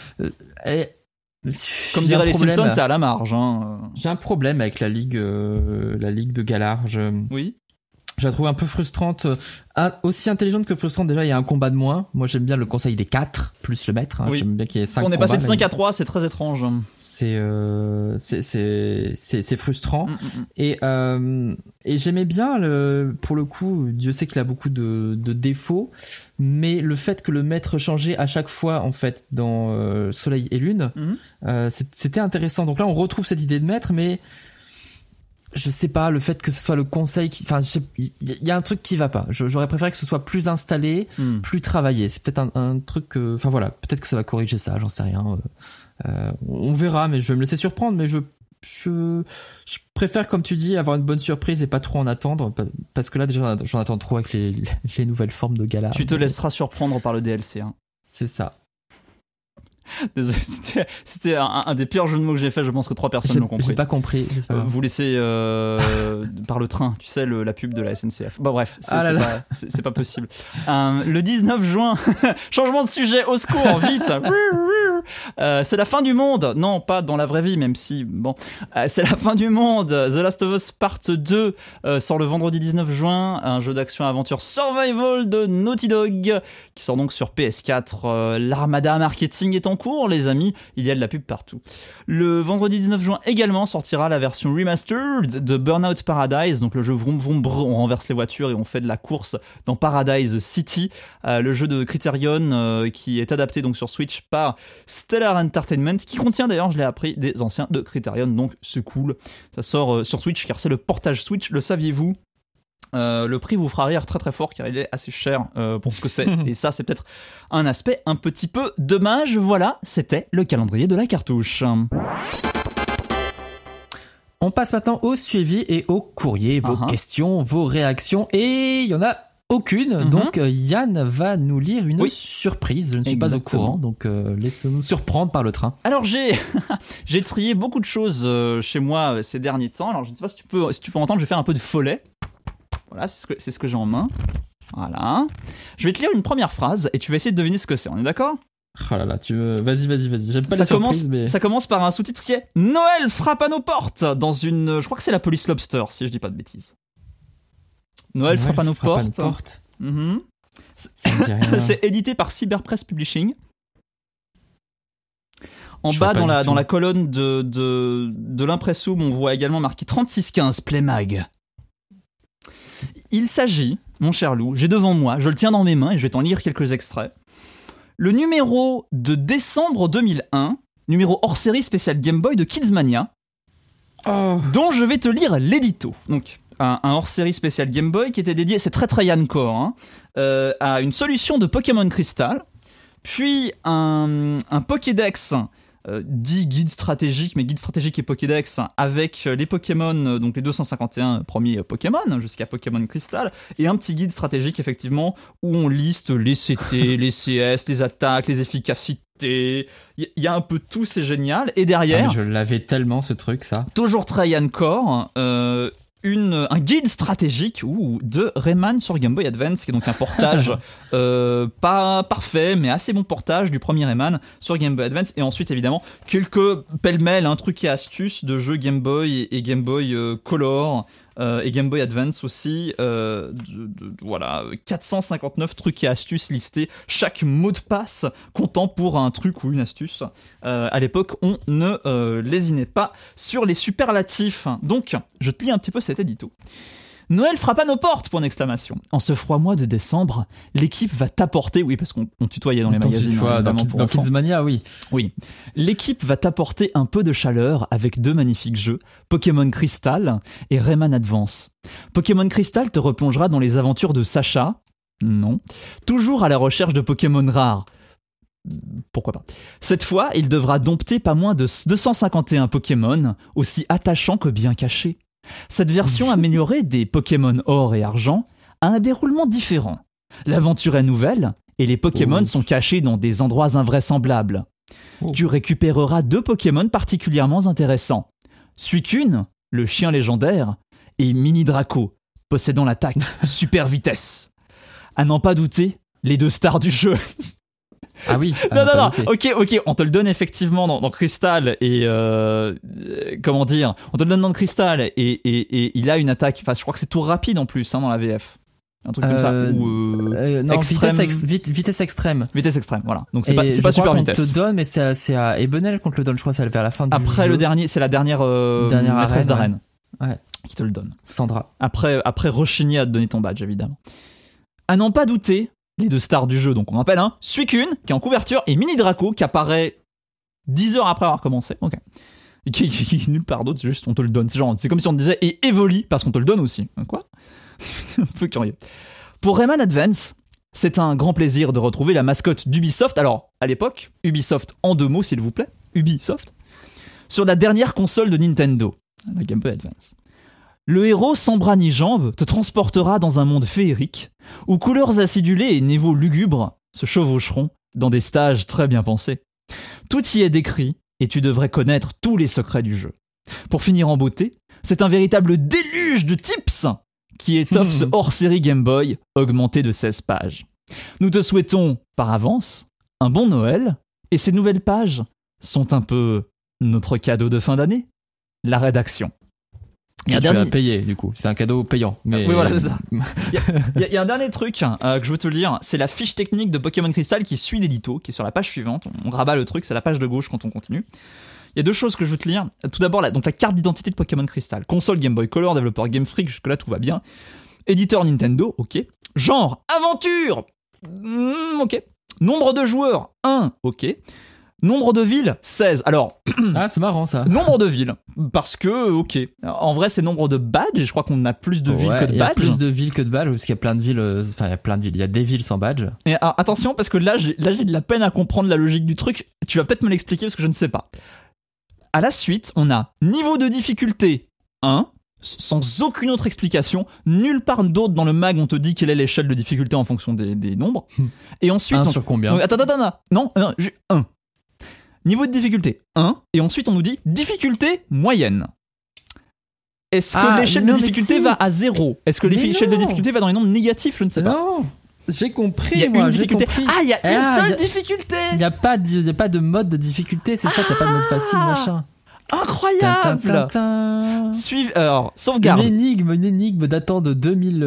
Comme diraient les Simpsons, c'est à la marge. Hein. J'ai un problème avec la ligue de Galar. Oui. Je la trouve un peu frustrante, aussi intelligente que frustrante. Déjà, il y a un combat de moins. Moi, j'aime bien le conseil des 4 plus le maître. Oui. J'aime bien qu'il y ait 5 combats. On est passé de 5 à 3, c'est très étrange. C'est frustrant. Et j'aimais bien pour le coup, Dieu sait qu'il a beaucoup de défauts, mais le fait que le maître changeait à chaque fois en fait dans Soleil et Lune, c'était intéressant. Donc là, on retrouve cette idée de maître, mais je sais pas, le fait que ce soit le conseil il y a un truc qui va pas. J'aurais préféré que ce soit plus installé, plus travaillé. C'est peut-être un truc enfin voilà, peut-être que ça va corriger ça, j'en sais rien. On verra, mais je vais me laisser surprendre, mais je préfère, comme tu dis, avoir une bonne surprise et pas trop en attendre, parce que là déjà j'en attends trop avec les nouvelles formes de Galar. Tu te laisseras surprendre par le DLC, hein. C'est ça. Désolé, c'était un des pires jeux de mots que j'ai fait. Je pense que 3 personnes l'ont compris. J'ai pas compris. Vous laissez par le train, tu sais, la pub de la SNCF. Bon bref, c'est pas possible. Le 19 juin, changement de sujet, au secours, vite. C'est la fin du monde. Non, pas dans la vraie vie, même si bon, c'est la fin du monde. The Last of Us Part 2 sort le vendredi 19 juin, un jeu d'action-aventure survival de Naughty Dog qui sort donc sur PS4. L'armada marketing est en cours, les amis, il y a de la pub partout. Le vendredi 19 juin également sortira la version remastered de Burnout Paradise, donc le jeu vroom vroom brr, on renverse les voitures et on fait de la course dans Paradise City, le jeu de Criterion qui est adapté donc sur Switch par Stellar Entertainment, qui contient d'ailleurs, je l'ai appris, des anciens de Criterion, donc c'est cool. Ça sort sur Switch car c'est le portage Switch, le saviez-vous? Le prix vous fera rire très très fort car il est assez cher pour ce que c'est, et ça c'est peut-être un aspect un petit peu dommage. Voilà, c'était le calendrier de la cartouche. On passe maintenant au suivi et au courrier, vos questions, vos réactions, et il y en a aucune, donc Yann va nous lire une surprise. Je ne suis pas au courant, donc laissez-nous surprendre par le train. Alors j'ai trié beaucoup de choses chez moi ces derniers temps. Alors je ne sais pas si tu peux entendre, je vais faire un peu de follet. Voilà, c'est ce que j'ai en main. Voilà. Je vais te lire une première phrase et tu vas essayer de deviner ce que c'est. On est d'accord ? Oh là là, vas-y. J'aime pas la surprise, mais... Ça commence par un sous-titre qui est « Noël frappe à nos portes » dans une... Je crois que c'est la Police Lobster, si je dis pas de bêtises. Noël frappe à nos portes. Ça me dit rien. C'est édité par Cyberpress Publishing. En bas, dans la colonne de l'impressum, on voit également marqué 3615 Playmag. Il s'agit, mon cher Lou, j'ai devant moi, je le tiens dans mes mains et je vais t'en lire quelques extraits. Le numéro de décembre 2001, numéro hors série spécial Game Boy de Kidsmania, dont je vais te lire l'édito. Donc, un hors série spécial Game Boy qui était dédié, c'est très très Yann Core, à une solution de Pokémon Crystal Puis un Pokédex, dit guide stratégique, mais guide stratégique et Pokédex, avec les Pokémon, donc les 251 premiers Pokémon, jusqu'à Pokémon Crystal, et un petit guide stratégique, effectivement, où on liste les CT, les CS, les attaques, les efficacités. Il y a un peu tout, c'est génial. Et derrière... je l'avais tellement, ce truc, ça. Toujours très Yann-Core, un guide stratégique de Rayman sur Game Boy Advance, qui est donc un portage pas parfait mais assez bon portage du premier Rayman sur Game Boy Advance, et ensuite évidemment quelques pêle-mêle trucs et astuces de jeux Game Boy et Game Boy Color et Game Boy Advance aussi, voilà, 459 trucs et astuces listés, chaque mot de passe comptant pour un truc ou une astuce. À l'époque, on ne lésinait pas sur les superlatifs. Donc, je te lis un petit peu cet édito. Noël frappe à nos portes, point d'exclamation. En ce froid mois de décembre, l'équipe va t'apporter... Oui, parce qu'on tutoyait dans les magazines. Dans Kidsmania, oui. Oui. L'équipe va t'apporter un peu de chaleur avec 2 magnifiques jeux, Pokémon Crystal et Rayman Advance. Pokémon Crystal te replongera dans les aventures de Sacha. Non. Toujours à la recherche de Pokémon rares. Pourquoi pas. Cette fois, il devra dompter pas moins de 251 Pokémon, aussi attachants que bien cachés. Cette version améliorée des Pokémon Or et Argent a un déroulement différent. L'aventure est nouvelle et les Pokémon sont cachés dans des endroits invraisemblables. Tu récupéreras 2 Pokémon particulièrement intéressants. Suicune, le chien légendaire, et Mini Draco, possédant l'attaque Super Vitesse. À n'en pas douter, les 2 stars du jeu. Ah oui. Non, ok, on te le donne effectivement dans Crystal et comment dire, on te le donne dans Crystal et il a une attaque. Enfin, je crois que c'est tour rapide en plus dans la VF, un truc comme ça. Non, extrême... vitesse extrême. Vitesse extrême, voilà. Donc c'est pas super vitesse. On te le donne, mais c'est à Ebenel qu'on te le donne. Je crois, c'est vers la fin du après jeu. Le dernier, c'est la dernière maîtresse d'arène. Ouais. Qui te le donne. Sandra. Après Roshini a te donné ton badge évidemment. À n'en pas douter. Les 2 stars du jeu, donc on rappelle Suicune qui est en couverture et Mini Draco qui apparaît 10 heures après avoir commencé, ok, et qui est nulle part d'autre, c'est juste on te le donne, c'est comme si on te disait et Evoli parce qu'on te le donne aussi, quoi. C'est un peu curieux. Pour Rayman Advance, c'est un grand plaisir de retrouver la mascotte d'Ubisoft, alors à l'époque Ubisoft en 2 mots s'il vous plaît, Ubisoft, sur la dernière console de Nintendo, la Game Boy Advance. Le héros sans bras ni jambes te transportera dans un monde féerique où couleurs acidulées et niveaux lugubres se chevaucheront dans des stages très bien pensés. Tout y est décrit et tu devrais connaître tous les secrets du jeu. Pour finir en beauté, c'est un véritable déluge de tips qui étoffe ce hors-série Game Boy augmenté de 16 pages. Nous te souhaitons, par avance, un bon Noël et ces nouvelles pages sont un peu notre cadeau de fin d'année, la rédaction. Tu as payé, du coup. C'est un cadeau payant. Mais... Oui, voilà, c'est ça. Il y a un dernier truc que je veux te lire. C'est la fiche technique de Pokémon Crystal qui suit l'édito, qui est sur la page suivante. On rabat le truc, c'est la page de gauche quand on continue. Il y a 2 choses que je veux te lire. Tout d'abord, donc la carte d'identité de Pokémon Crystal. Console Game Boy Color, développeur Game Freak, jusque-là tout va bien. Éditeur Nintendo, ok. Genre, aventure, ok. Nombre de joueurs, 1, ok. Nombre de villes, 16. Alors, c'est marrant ça. Nombre de villes, parce que, ok. En vrai, c'est nombre de badges, et je crois qu'on a plus de villes que de badges. Il y a plus de villes que de badges, parce qu'il y a plein de villes, il y a des villes sans badge. Et alors, attention, parce que là, j'ai de la peine à comprendre la logique du truc. Tu vas peut-être me l'expliquer, parce que je ne sais pas. À la suite, on a niveau de difficulté 1, sans aucune autre explication. Nulle part d'autre dans le mag, on te dit quelle est l'échelle de difficulté en fonction des nombres. Et ensuite... 1 sur combien ? Donc, attends. Non, j'ai 1. Niveau de difficulté 1, et ensuite on nous dit difficulté moyenne. Est-ce que l'échelle de difficulté va à 0 ? Est-ce que l'échelle de difficulté va dans les nombres négatifs ? Je ne sais pas. Non, j'ai compris, il y a une difficulté. Il y a une seule difficulté. Il n'y a pas de mode de difficulté, c'est ça, t'as pas de mode facile, machin. Incroyable. Alors, sauvegarde. Une énigme datant de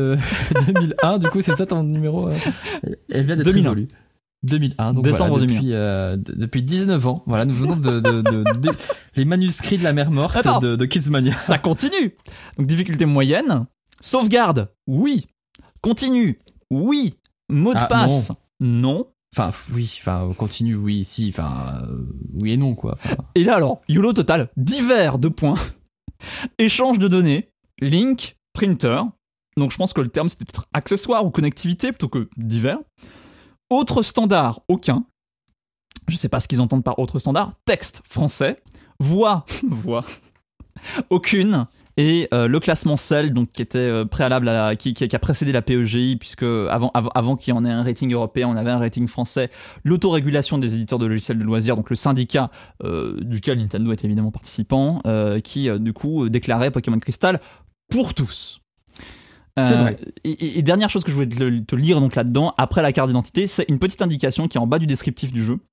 2001, du coup c'est ça ton numéro. Elle vient d'être résolue. 2001, donc décembre voilà, depuis 19 ans, voilà, nous venons de les manuscrits de la mer morte. Attends, de Kidsmania. Ça continue. Donc difficulté moyenne, sauvegarde, oui. Continue, oui. Mot de passe, non. Enfin, oui, continue, oui, si, oui et non, quoi. Et là alors, YOLO total, divers, 2 points. Échange de données, link, printer. Donc je pense que le terme c'était peut-être accessoire ou connectivité plutôt que divers. Autre standard, aucun. je sais pas ce qu'ils entendent par autre standard, texte français, voix aucune, et le classement CEL, donc qui était préalable qui a précédé la PEGI, puisque avant qu'il y en ait un rating européen, on avait un rating français, l'autorégulation des éditeurs de logiciels de loisirs, donc le syndicat duquel Nintendo est évidemment participant, qui du coup déclarait Pokémon Crystal pour tous. C'est vrai. Et dernière chose que je voulais te lire donc là-dedans, après la carte d'identité, c'est une petite indication qui est en bas du descriptif du jeu.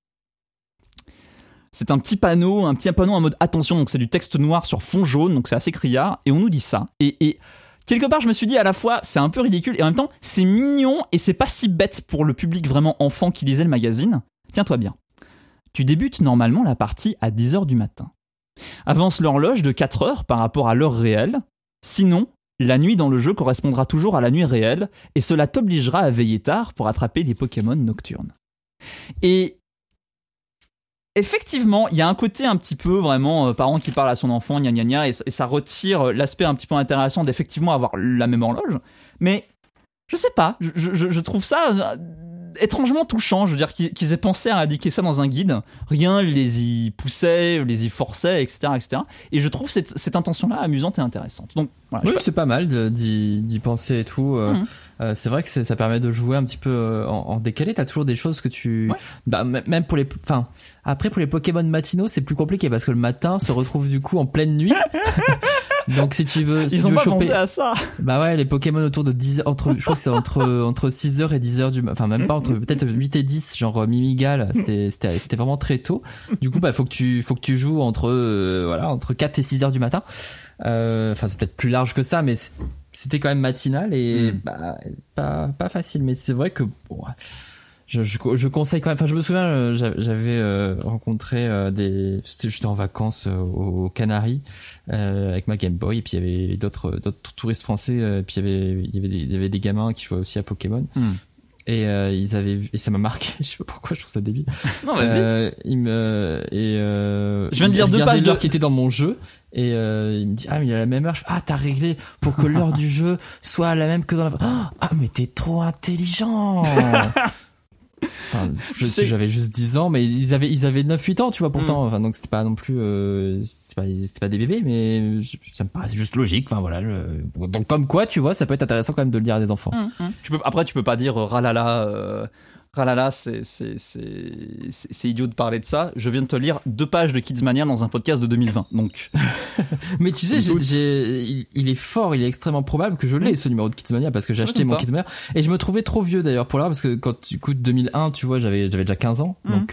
C'est un petit panneau en mode attention, donc c'est du texte noir sur fond jaune, donc c'est assez criard, et on nous dit ça. Et quelque part, je me suis dit à la fois, c'est un peu ridicule, et en même temps, c'est mignon, et c'est pas si bête pour le public vraiment enfant qui lisait le magazine. Tiens-toi bien. Tu débutes normalement la partie à 10h du matin. Avance l'horloge de 4 heures par rapport à l'heure réelle, sinon, la nuit dans le jeu correspondra toujours à la nuit réelle, et cela t'obligera à veiller tard pour attraper les Pokémon nocturnes. Et effectivement, il y a un côté un petit peu vraiment parent qui parle à son enfant, gna gna gna, et ça retire l'aspect un petit peu intéressant d'effectivement avoir la même horloge. Mais je sais pas, je trouve ça étrangement touchant, je veux dire qu'ils aient pensé à indiquer ça dans un guide, rien les y poussait, les y forçait, etc. Et je trouve cette intention-là amusante et intéressante. Donc, voilà, oui, c'est pas mal d'y penser et tout. C'est vrai que ça permet de jouer un petit peu en décalé. T'as toujours des choses que tu... Bah, même pour les... Enfin, après, pour les Pokémon matinaux, c'est plus compliqué parce que le matin se retrouve du coup en pleine nuit. Donc si tu veux ils ont pas pensé à ça. Bah ouais, les Pokémon autour de 10 je crois que c'est entre 6h et 10h du enfin même pas entre peut-être 8 et 10, genre Mimigal, c'était vraiment très tôt. Du coup, bah faut que tu joues entre 4 et 6h du matin. Enfin c'est peut-être plus large que ça, mais c'était quand même matinal et pas facile, mais c'est vrai que bon, je conseille quand même. Enfin, je me souviens, j'avais rencontré j'étais en vacances aux Canaries avec ma Game Boy, et puis il y avait d'autres touristes français, et puis il y avait des gamins qui jouaient aussi à Pokémon. Et et ça m'a marqué. Je sais pas pourquoi, je trouve ça débile. Non, vas-y. Je viens de lire 2 pages l'heure qui était dans mon jeu, et il me dit mais il y a la même heure. T'as réglé pour que l'heure du jeu soit la même que dans la... mais t'es trop intelligent. Enfin, j'avais juste 10 ans, mais ils avaient 9-8 ans, tu vois, pourtant. Enfin, donc c'était pas non plus, c'était pas des bébés, mais ça me paraissait juste logique. Enfin, voilà. Donc, comme quoi, tu vois, ça peut être intéressant quand même de le dire à des enfants. Après, tu peux pas dire ralala, c'est idiot de parler de ça. Je viens de te lire 2 pages de Kidsmania dans un podcast de 2020. Donc. Mais tu sais, il est fort, il est extrêmement probable que je l'ai, ce numéro de Kidsmania, parce que j'ai acheté mon Kidsmania, et je me trouvais trop vieux d'ailleurs pour l'avoir, parce que quand tu coûtes 2001, tu vois, j'avais déjà 15 ans. Donc,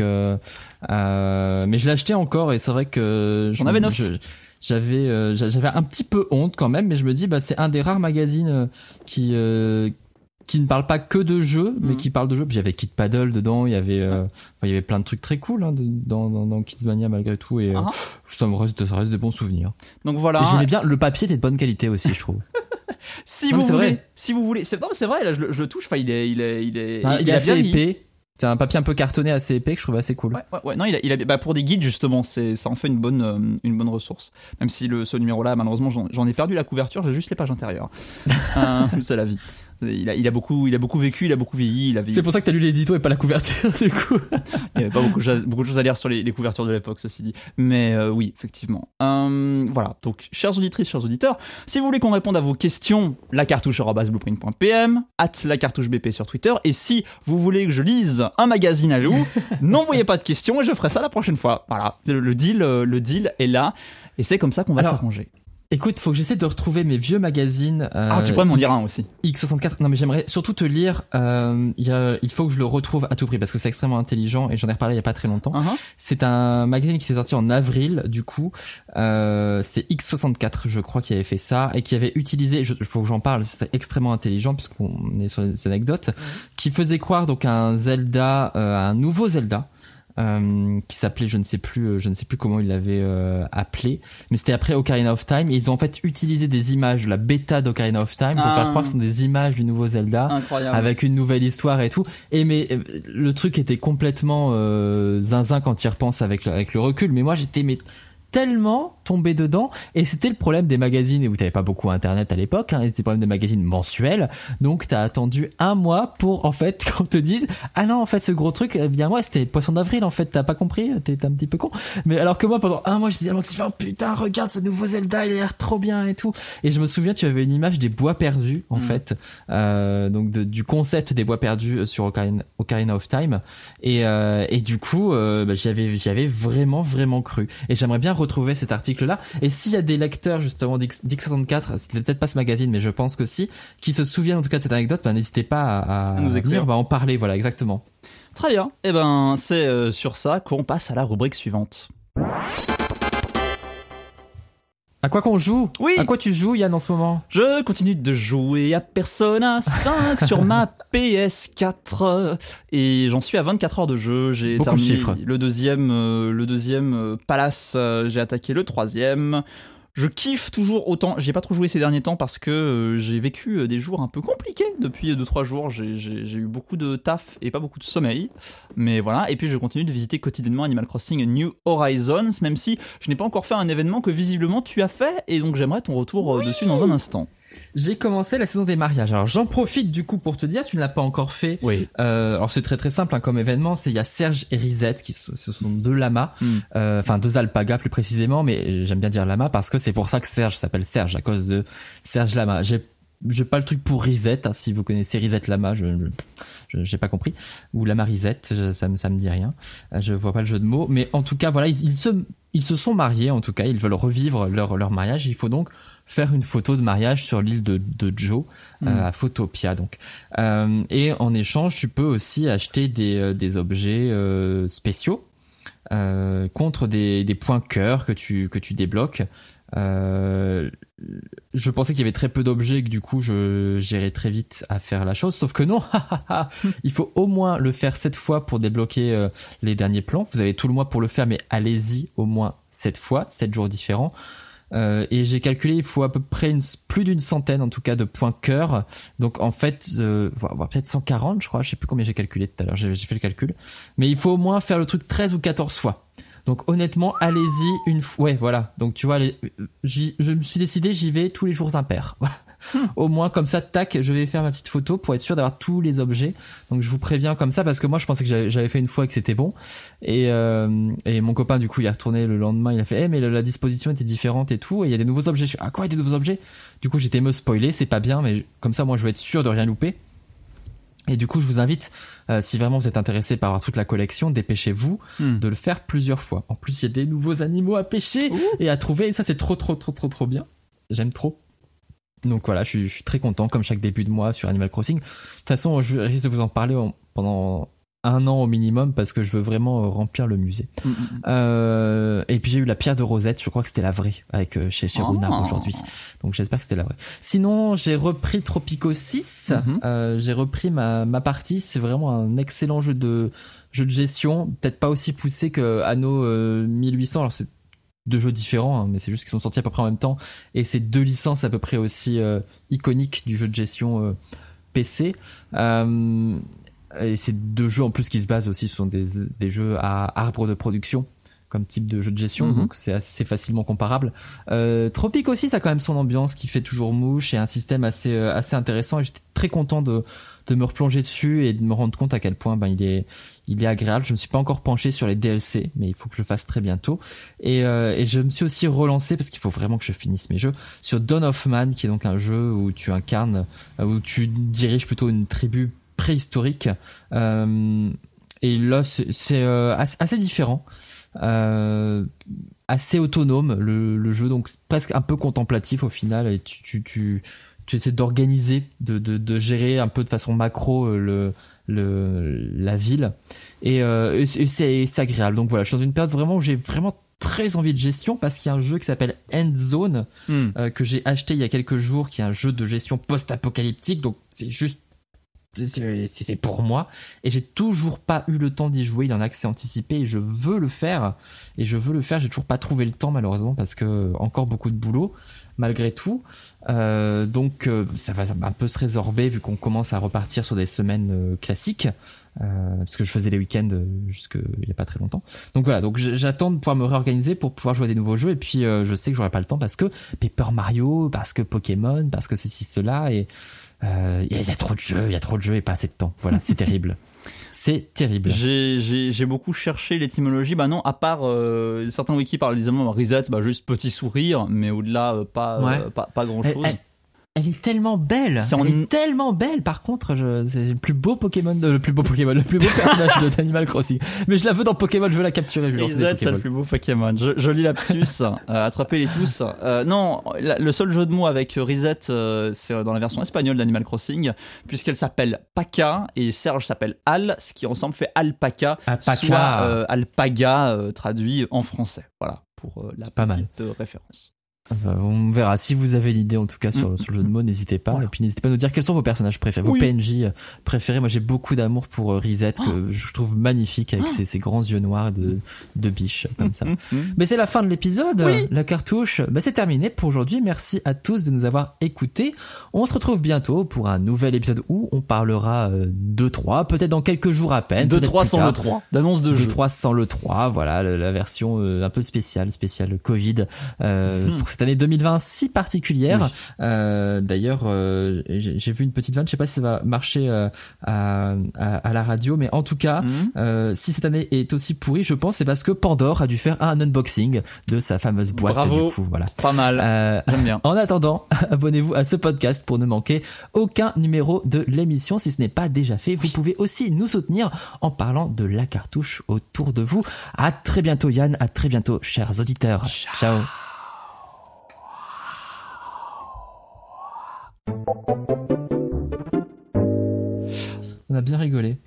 mais je l'ai acheté encore, et c'est vrai que j'en avais 9. J'avais un petit peu honte quand même, mais je me dis, c'est un des rares magazines qui ne parle pas que de jeux, mais qui parle de jeux. Puis il y avait Kid Paddle dedans, il y avait plein de trucs très cool dans Kidsmania malgré tout, et ça reste des bons souvenirs. Donc voilà. Et j'aimais bien, le papier était de bonne qualité aussi, je trouve. Si vous voulez, c'est vrai, là je le touche, enfin il est assez épais. C'est un papier un peu cartonné assez épais que je trouve assez cool. Ouais. Non, pour des guides justement, ça en fait une bonne ressource. Même si ce numéro-là, malheureusement, j'en ai perdu la couverture, j'ai juste les pages intérieures. C'est la vie. Il a beaucoup vécu, il a beaucoup vieilli. C'est pour ça que t'as lu l'édito et pas la couverture, du coup. Il y avait pas beaucoup de choses à lire sur les couvertures de l'époque, ceci dit. Mais oui, effectivement. Voilà. Donc, chères auditrices, chers auditeurs, si vous voulez qu'on réponde à vos questions, lacartouche@blueprint.pm, @lacartouchebp sur Twitter. Et si vous voulez que je lise un magazine à vous, n'envoyez pas de questions et je ferai ça la prochaine fois. Voilà. Le deal est là. Et c'est comme ça qu'on va s'arranger. Écoute, faut que j'essaie de retrouver mes vieux magazines. Tu pourrais m'en lire un aussi. X64. Non, mais j'aimerais surtout te lire. Il faut que je le retrouve à tout prix parce que c'est extrêmement intelligent et j'en ai reparlé il y a pas très longtemps. C'est un magazine qui s'est sorti en avril. Du coup, c'est X64, je crois, qui avait fait ça et qui avait utilisé. Faut que j'en parle. C'était extrêmement intelligent puisqu'on est sur les anecdotes. Qui faisait croire donc à un nouveau Zelda. Qui s'appelait je ne sais plus comment ils l'avaient appelé, mais c'était après Ocarina of Time, et ils ont en fait utilisé des images, la bêta d'Ocarina of Time, pour faire croire que ce sont des images du nouveau Zelda. Incroyable. Avec une nouvelle histoire et tout. Mais le truc était complètement zinzin quand tu y repenses avec le recul, mais moi j'étais tellement tomber dedans. Et c'était le problème des magazines, et vous n'avez pas beaucoup internet à l'époque, hein, c'était le problème des magazines mensuels. Donc t'as attendu un mois pour en fait qu'on te dise ah non en fait ce gros truc, eh bien moi c'était Poisson d'avril en fait, t'as pas compris, t'es un petit peu con. Mais alors que moi pendant un mois j'étais oh putain regarde ce nouveau Zelda, il a l'air trop bien et tout. Et je me souviens tu avais une image des bois perdus en fait, donc du concept des bois perdus sur Ocarina of Time. Et du coup j'y avais vraiment cru. Et j'aimerais bien retrouver cet article-là. Et s'il y a des lecteurs justement d'X64, c'était peut-être pas ce magazine, mais je pense que si, qui se souviennent en tout cas de cette anecdote, n'hésitez pas à nous écrire, en parler. Voilà, exactement. Très bien. Et ben c'est sur ça qu'on passe à la rubrique suivante. À quoi qu'on joue ? Oui. À quoi tu joues, Yann, en ce moment ? Je continue de jouer à Persona 5 sur ma PS4 et j'en suis à 24 heures de jeu. J'ai beaucoup terminé de chiffres. Le deuxième Palace, j'ai attaqué le troisième. Je kiffe toujours autant. J'ai pas trop joué ces derniers temps parce que j'ai vécu des jours un peu compliqués depuis 2-3 jours. J'ai eu beaucoup de taf et pas beaucoup de sommeil. Mais voilà. Et puis je continue de visiter quotidiennement Animal Crossing New Horizons, même si je n'ai pas encore fait un événement que visiblement tu as fait. Et donc j'aimerais ton retour dessus dans un instant. J'ai commencé la saison des mariages. Alors j'en profite du coup pour te dire, tu ne l'as pas encore fait. Oui. Alors c'est très simple hein, comme événement. Il y a Serge et Risette ce sont deux lamas, enfin deux alpagas plus précisément, mais j'aime bien dire lama parce que c'est pour ça que Serge s'appelle Serge à cause de Serge Lama. J'ai pas le truc pour Risette, hein, si vous connaissez Risette Lama, j'ai pas compris, ou Lama Risette, ça me dit rien. Je vois pas le jeu de mots, mais en tout cas voilà, ils se sont mariés en tout cas, ils veulent revivre leur mariage. Il faut donc faire une photo de mariage sur l'île de Joe à Photopia donc. Et en échange, tu peux aussi acheter des objets spéciaux contre des points cœur que tu débloques. Je pensais qu'il y avait très peu d'objets et que du coup j'irais très vite à faire la chose, sauf que non. Il faut au moins le faire 7 fois pour débloquer les derniers plans. Vous avez tout le mois pour le faire, mais allez-y au moins 7 fois, 7 jours différents. Et j'ai calculé, il faut à peu près plus d'une centaine en tout cas de points cœur. Donc en fait, peut-être 140 je crois, je sais plus combien j'ai calculé tout à l'heure, j'ai fait le calcul. Mais il faut au moins faire le truc 13 ou 14 fois. Donc honnêtement, allez-y une fois. Ouais, voilà. Donc tu vois, je me suis décidé, j'y vais tous les jours impairs. Voilà. Au moins comme ça, tac, je vais faire ma petite photo pour être sûr d'avoir tous les objets. Donc je vous préviens comme ça parce que moi je pensais que j'avais fait une fois et que c'était bon. Et mon copain du coup il est retourné le lendemain, il a fait mais la disposition était différente et tout. Et il y a des nouveaux objets. Je suis quoi, il y a des nouveaux objets ? Du coup j'étais me spoiler, c'est pas bien, mais comme ça moi je vais être sûr de rien louper. Et du coup, je vous invite, si vraiment vous êtes intéressé par avoir toute la collection, dépêchez-vous de le faire plusieurs fois. En plus, il y a des nouveaux animaux à pêcher et à trouver. Et ça, c'est trop bien. J'aime trop. Donc voilà, je suis très content, comme chaque début de mois sur Animal Crossing. De toute façon, je risque de vous en parler pendant 1 an au minimum parce que je veux vraiment remplir le musée. Et puis j'ai eu la pierre de Rosette, je crois que c'était la vraie avec chez Runard aujourd'hui. Donc j'espère que c'était la vraie. Sinon, j'ai repris Tropico 6. J'ai repris ma partie, c'est vraiment un excellent jeu de gestion, peut-être pas aussi poussé que Anno 1800. Alors c'est 2 jeux différents, hein, mais c'est juste qu'ils sont sortis à peu près en même temps et c'est 2 licences à peu près aussi iconiques du jeu de gestion PC. Et c'est 2 jeux en plus qui se basent aussi, ce sont des jeux à arbre de production comme type de jeu de gestion, donc c'est assez facilement comparable. Tropic aussi, ça a quand même son ambiance qui fait toujours mouche et un système assez intéressant, et j'étais très content de me replonger dessus et de me rendre compte à quel point il est agréable. Je me suis pas encore penché sur les DLC, mais il faut que je le fasse très bientôt. Et je me suis aussi relancé, parce qu'il faut vraiment que je finisse mes jeux, sur Dawn of Man, qui est donc un jeu où tu incarnes, où tu diriges plutôt une tribu préhistorique. Et là, c'est assez différent. Assez autonome le jeu, donc presque un peu contemplatif au final, et tu essaies d'organiser, de gérer un peu de façon macro la ville, et c'est agréable. Donc voilà, je suis dans une période vraiment où j'ai vraiment très envie de gestion, parce qu'il y a un jeu qui s'appelle End Zone que j'ai acheté il y a quelques jours, qui est un jeu de gestion post-apocalyptique, donc c'est juste c'est pour moi, et j'ai toujours pas eu le temps d'y jouer. Il en a accès anticipé et je veux le faire, j'ai toujours pas trouvé le temps malheureusement, parce que encore beaucoup de boulot, malgré tout. Donc ça va un peu se résorber vu qu'on commence à repartir sur des semaines classiques. Parce que je faisque les week-ends jusque il y a pas très longtemps. Donc voilà, donc j'attends de pouvoir me réorganiser pour pouvoir jouer à des nouveaux jeux, et puis je sais que j'aurai pas le temps parce que Paper Mario, parce que Pokémon, parce que ceci cela, et il y a trop de jeux et pas assez de temps. Voilà, c'est terrible. C'est terrible. J'ai beaucoup cherché l'étymologie. Bah non, à part certains wikis parlent évidemment Reset, juste petit sourire, mais au-delà pas grand-chose. Elle est tellement belle. Est tellement belle. Par contre, c'est le plus beau Pokémon, le plus beau personnage d'Animal Crossing. Mais je la veux dans Pokémon, je veux la capturer. Reset, c'est le plus beau Pokémon. Joli lapsus. Attrapez-les tous. Non, le seul jeu de mots avec Reset, c'est dans la version espagnole d'Animal Crossing, puisqu'elle s'appelle Paca et Serge s'appelle Al, ce qui ensemble fait Alpaca, soit Alpaga traduit en français. Voilà, pour la petite référence. On verra. Si vous avez l'idée, en tout cas, sur le jeu de mots, n'hésitez pas. Voilà. Et puis, n'hésitez pas à nous dire quels sont vos personnages préférés, vos PNJ préférés. Moi, j'ai beaucoup d'amour pour Reset, que je trouve magnifique avec ses grands yeux noirs de biche, comme ça. Mais c'est la fin de l'épisode. Oui. La cartouche, c'est terminé pour aujourd'hui. Merci à tous de nous avoir écoutés. On se retrouve bientôt pour un nouvel épisode où on parlera 2-3, peut-être dans quelques jours à peine. 2-3 sans le 3. D'annonce de jeu. 2-3 sans le 3. Voilà, la version un peu spéciale Covid. Pour cette année 2020 si particulière. Oui. D'ailleurs, j'ai vu une petite vanne, je sais pas si ça va marcher à la radio, mais en tout cas, si cette année est aussi pourrie, je pense c'est parce que Pandore a dû faire un unboxing de sa fameuse boîte. Bravo. Du coup, voilà. Pas mal. J'aime bien. En attendant, abonnez-vous à ce podcast pour ne manquer aucun numéro de l'émission. Si ce n'est pas déjà fait, vous pouvez aussi nous soutenir en parlant de la cartouche autour de vous. À très bientôt Yann, à très bientôt chers auditeurs. Ciao. On a bien rigolé.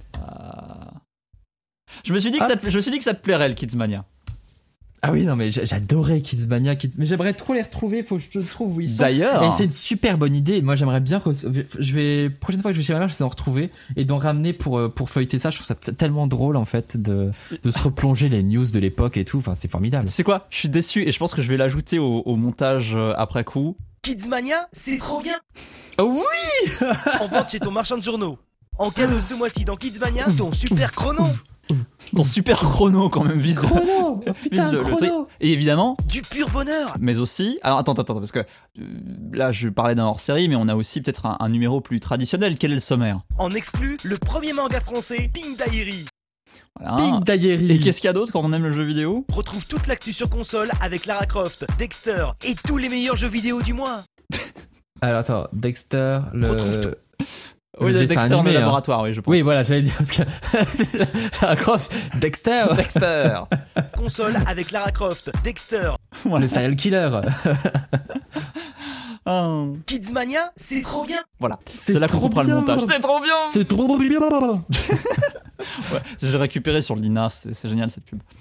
Je me suis dit que ça te plairait le Kidsmania. Ah oui, non, mais j'adorais Kidsmania, mais j'aimerais trop les retrouver, faut que je te trouve où ils sont. D'ailleurs. Et c'est une super bonne idée. Moi, j'aimerais bien prochaine fois que je vais chez ma mère, je vais en retrouver et d'en ramener pour feuilleter ça. Je trouve ça tellement drôle, en fait, de se replonger les news de l'époque et tout. Enfin, c'est formidable. C'est quoi? Je suis déçu et je pense que je vais l'ajouter au montage après coup. Kidsmania, c'est trop bien. Oh oui. En vente chez ton marchand de journaux. En cadeau ce mois-ci dans Kidsmania, ton super chrono. Ton super chrono quand même vise chrono. Oh, putain, le truc. Et évidemment du pur bonheur. Mais aussi, alors attends parce que là je parlais d'un hors-série, mais on a aussi peut-être un numéro plus traditionnel. Quel est le sommaire? En exclu, le premier manga français, Pink Diary. Voilà. Pink Diary. Et qu'est-ce qu'il y a d'autre quand on aime le jeu vidéo? Retrouve toute l'actu sur console avec Lara Croft, Dexter et tous les meilleurs jeux vidéo du mois. Alors attends, Dexter, oui, Dexter en laboratoire, oui, je pense. Oui, voilà, j'allais dire parce que Lara Croft, Dexter. Console avec Lara Croft, Dexter. Le serial killer. Kidsmania, c'est trop bien. Voilà, c'est là qu'on fera le montage. C'est trop bien. Ouais, j'ai récupéré sur l'INA, c'est génial cette pub.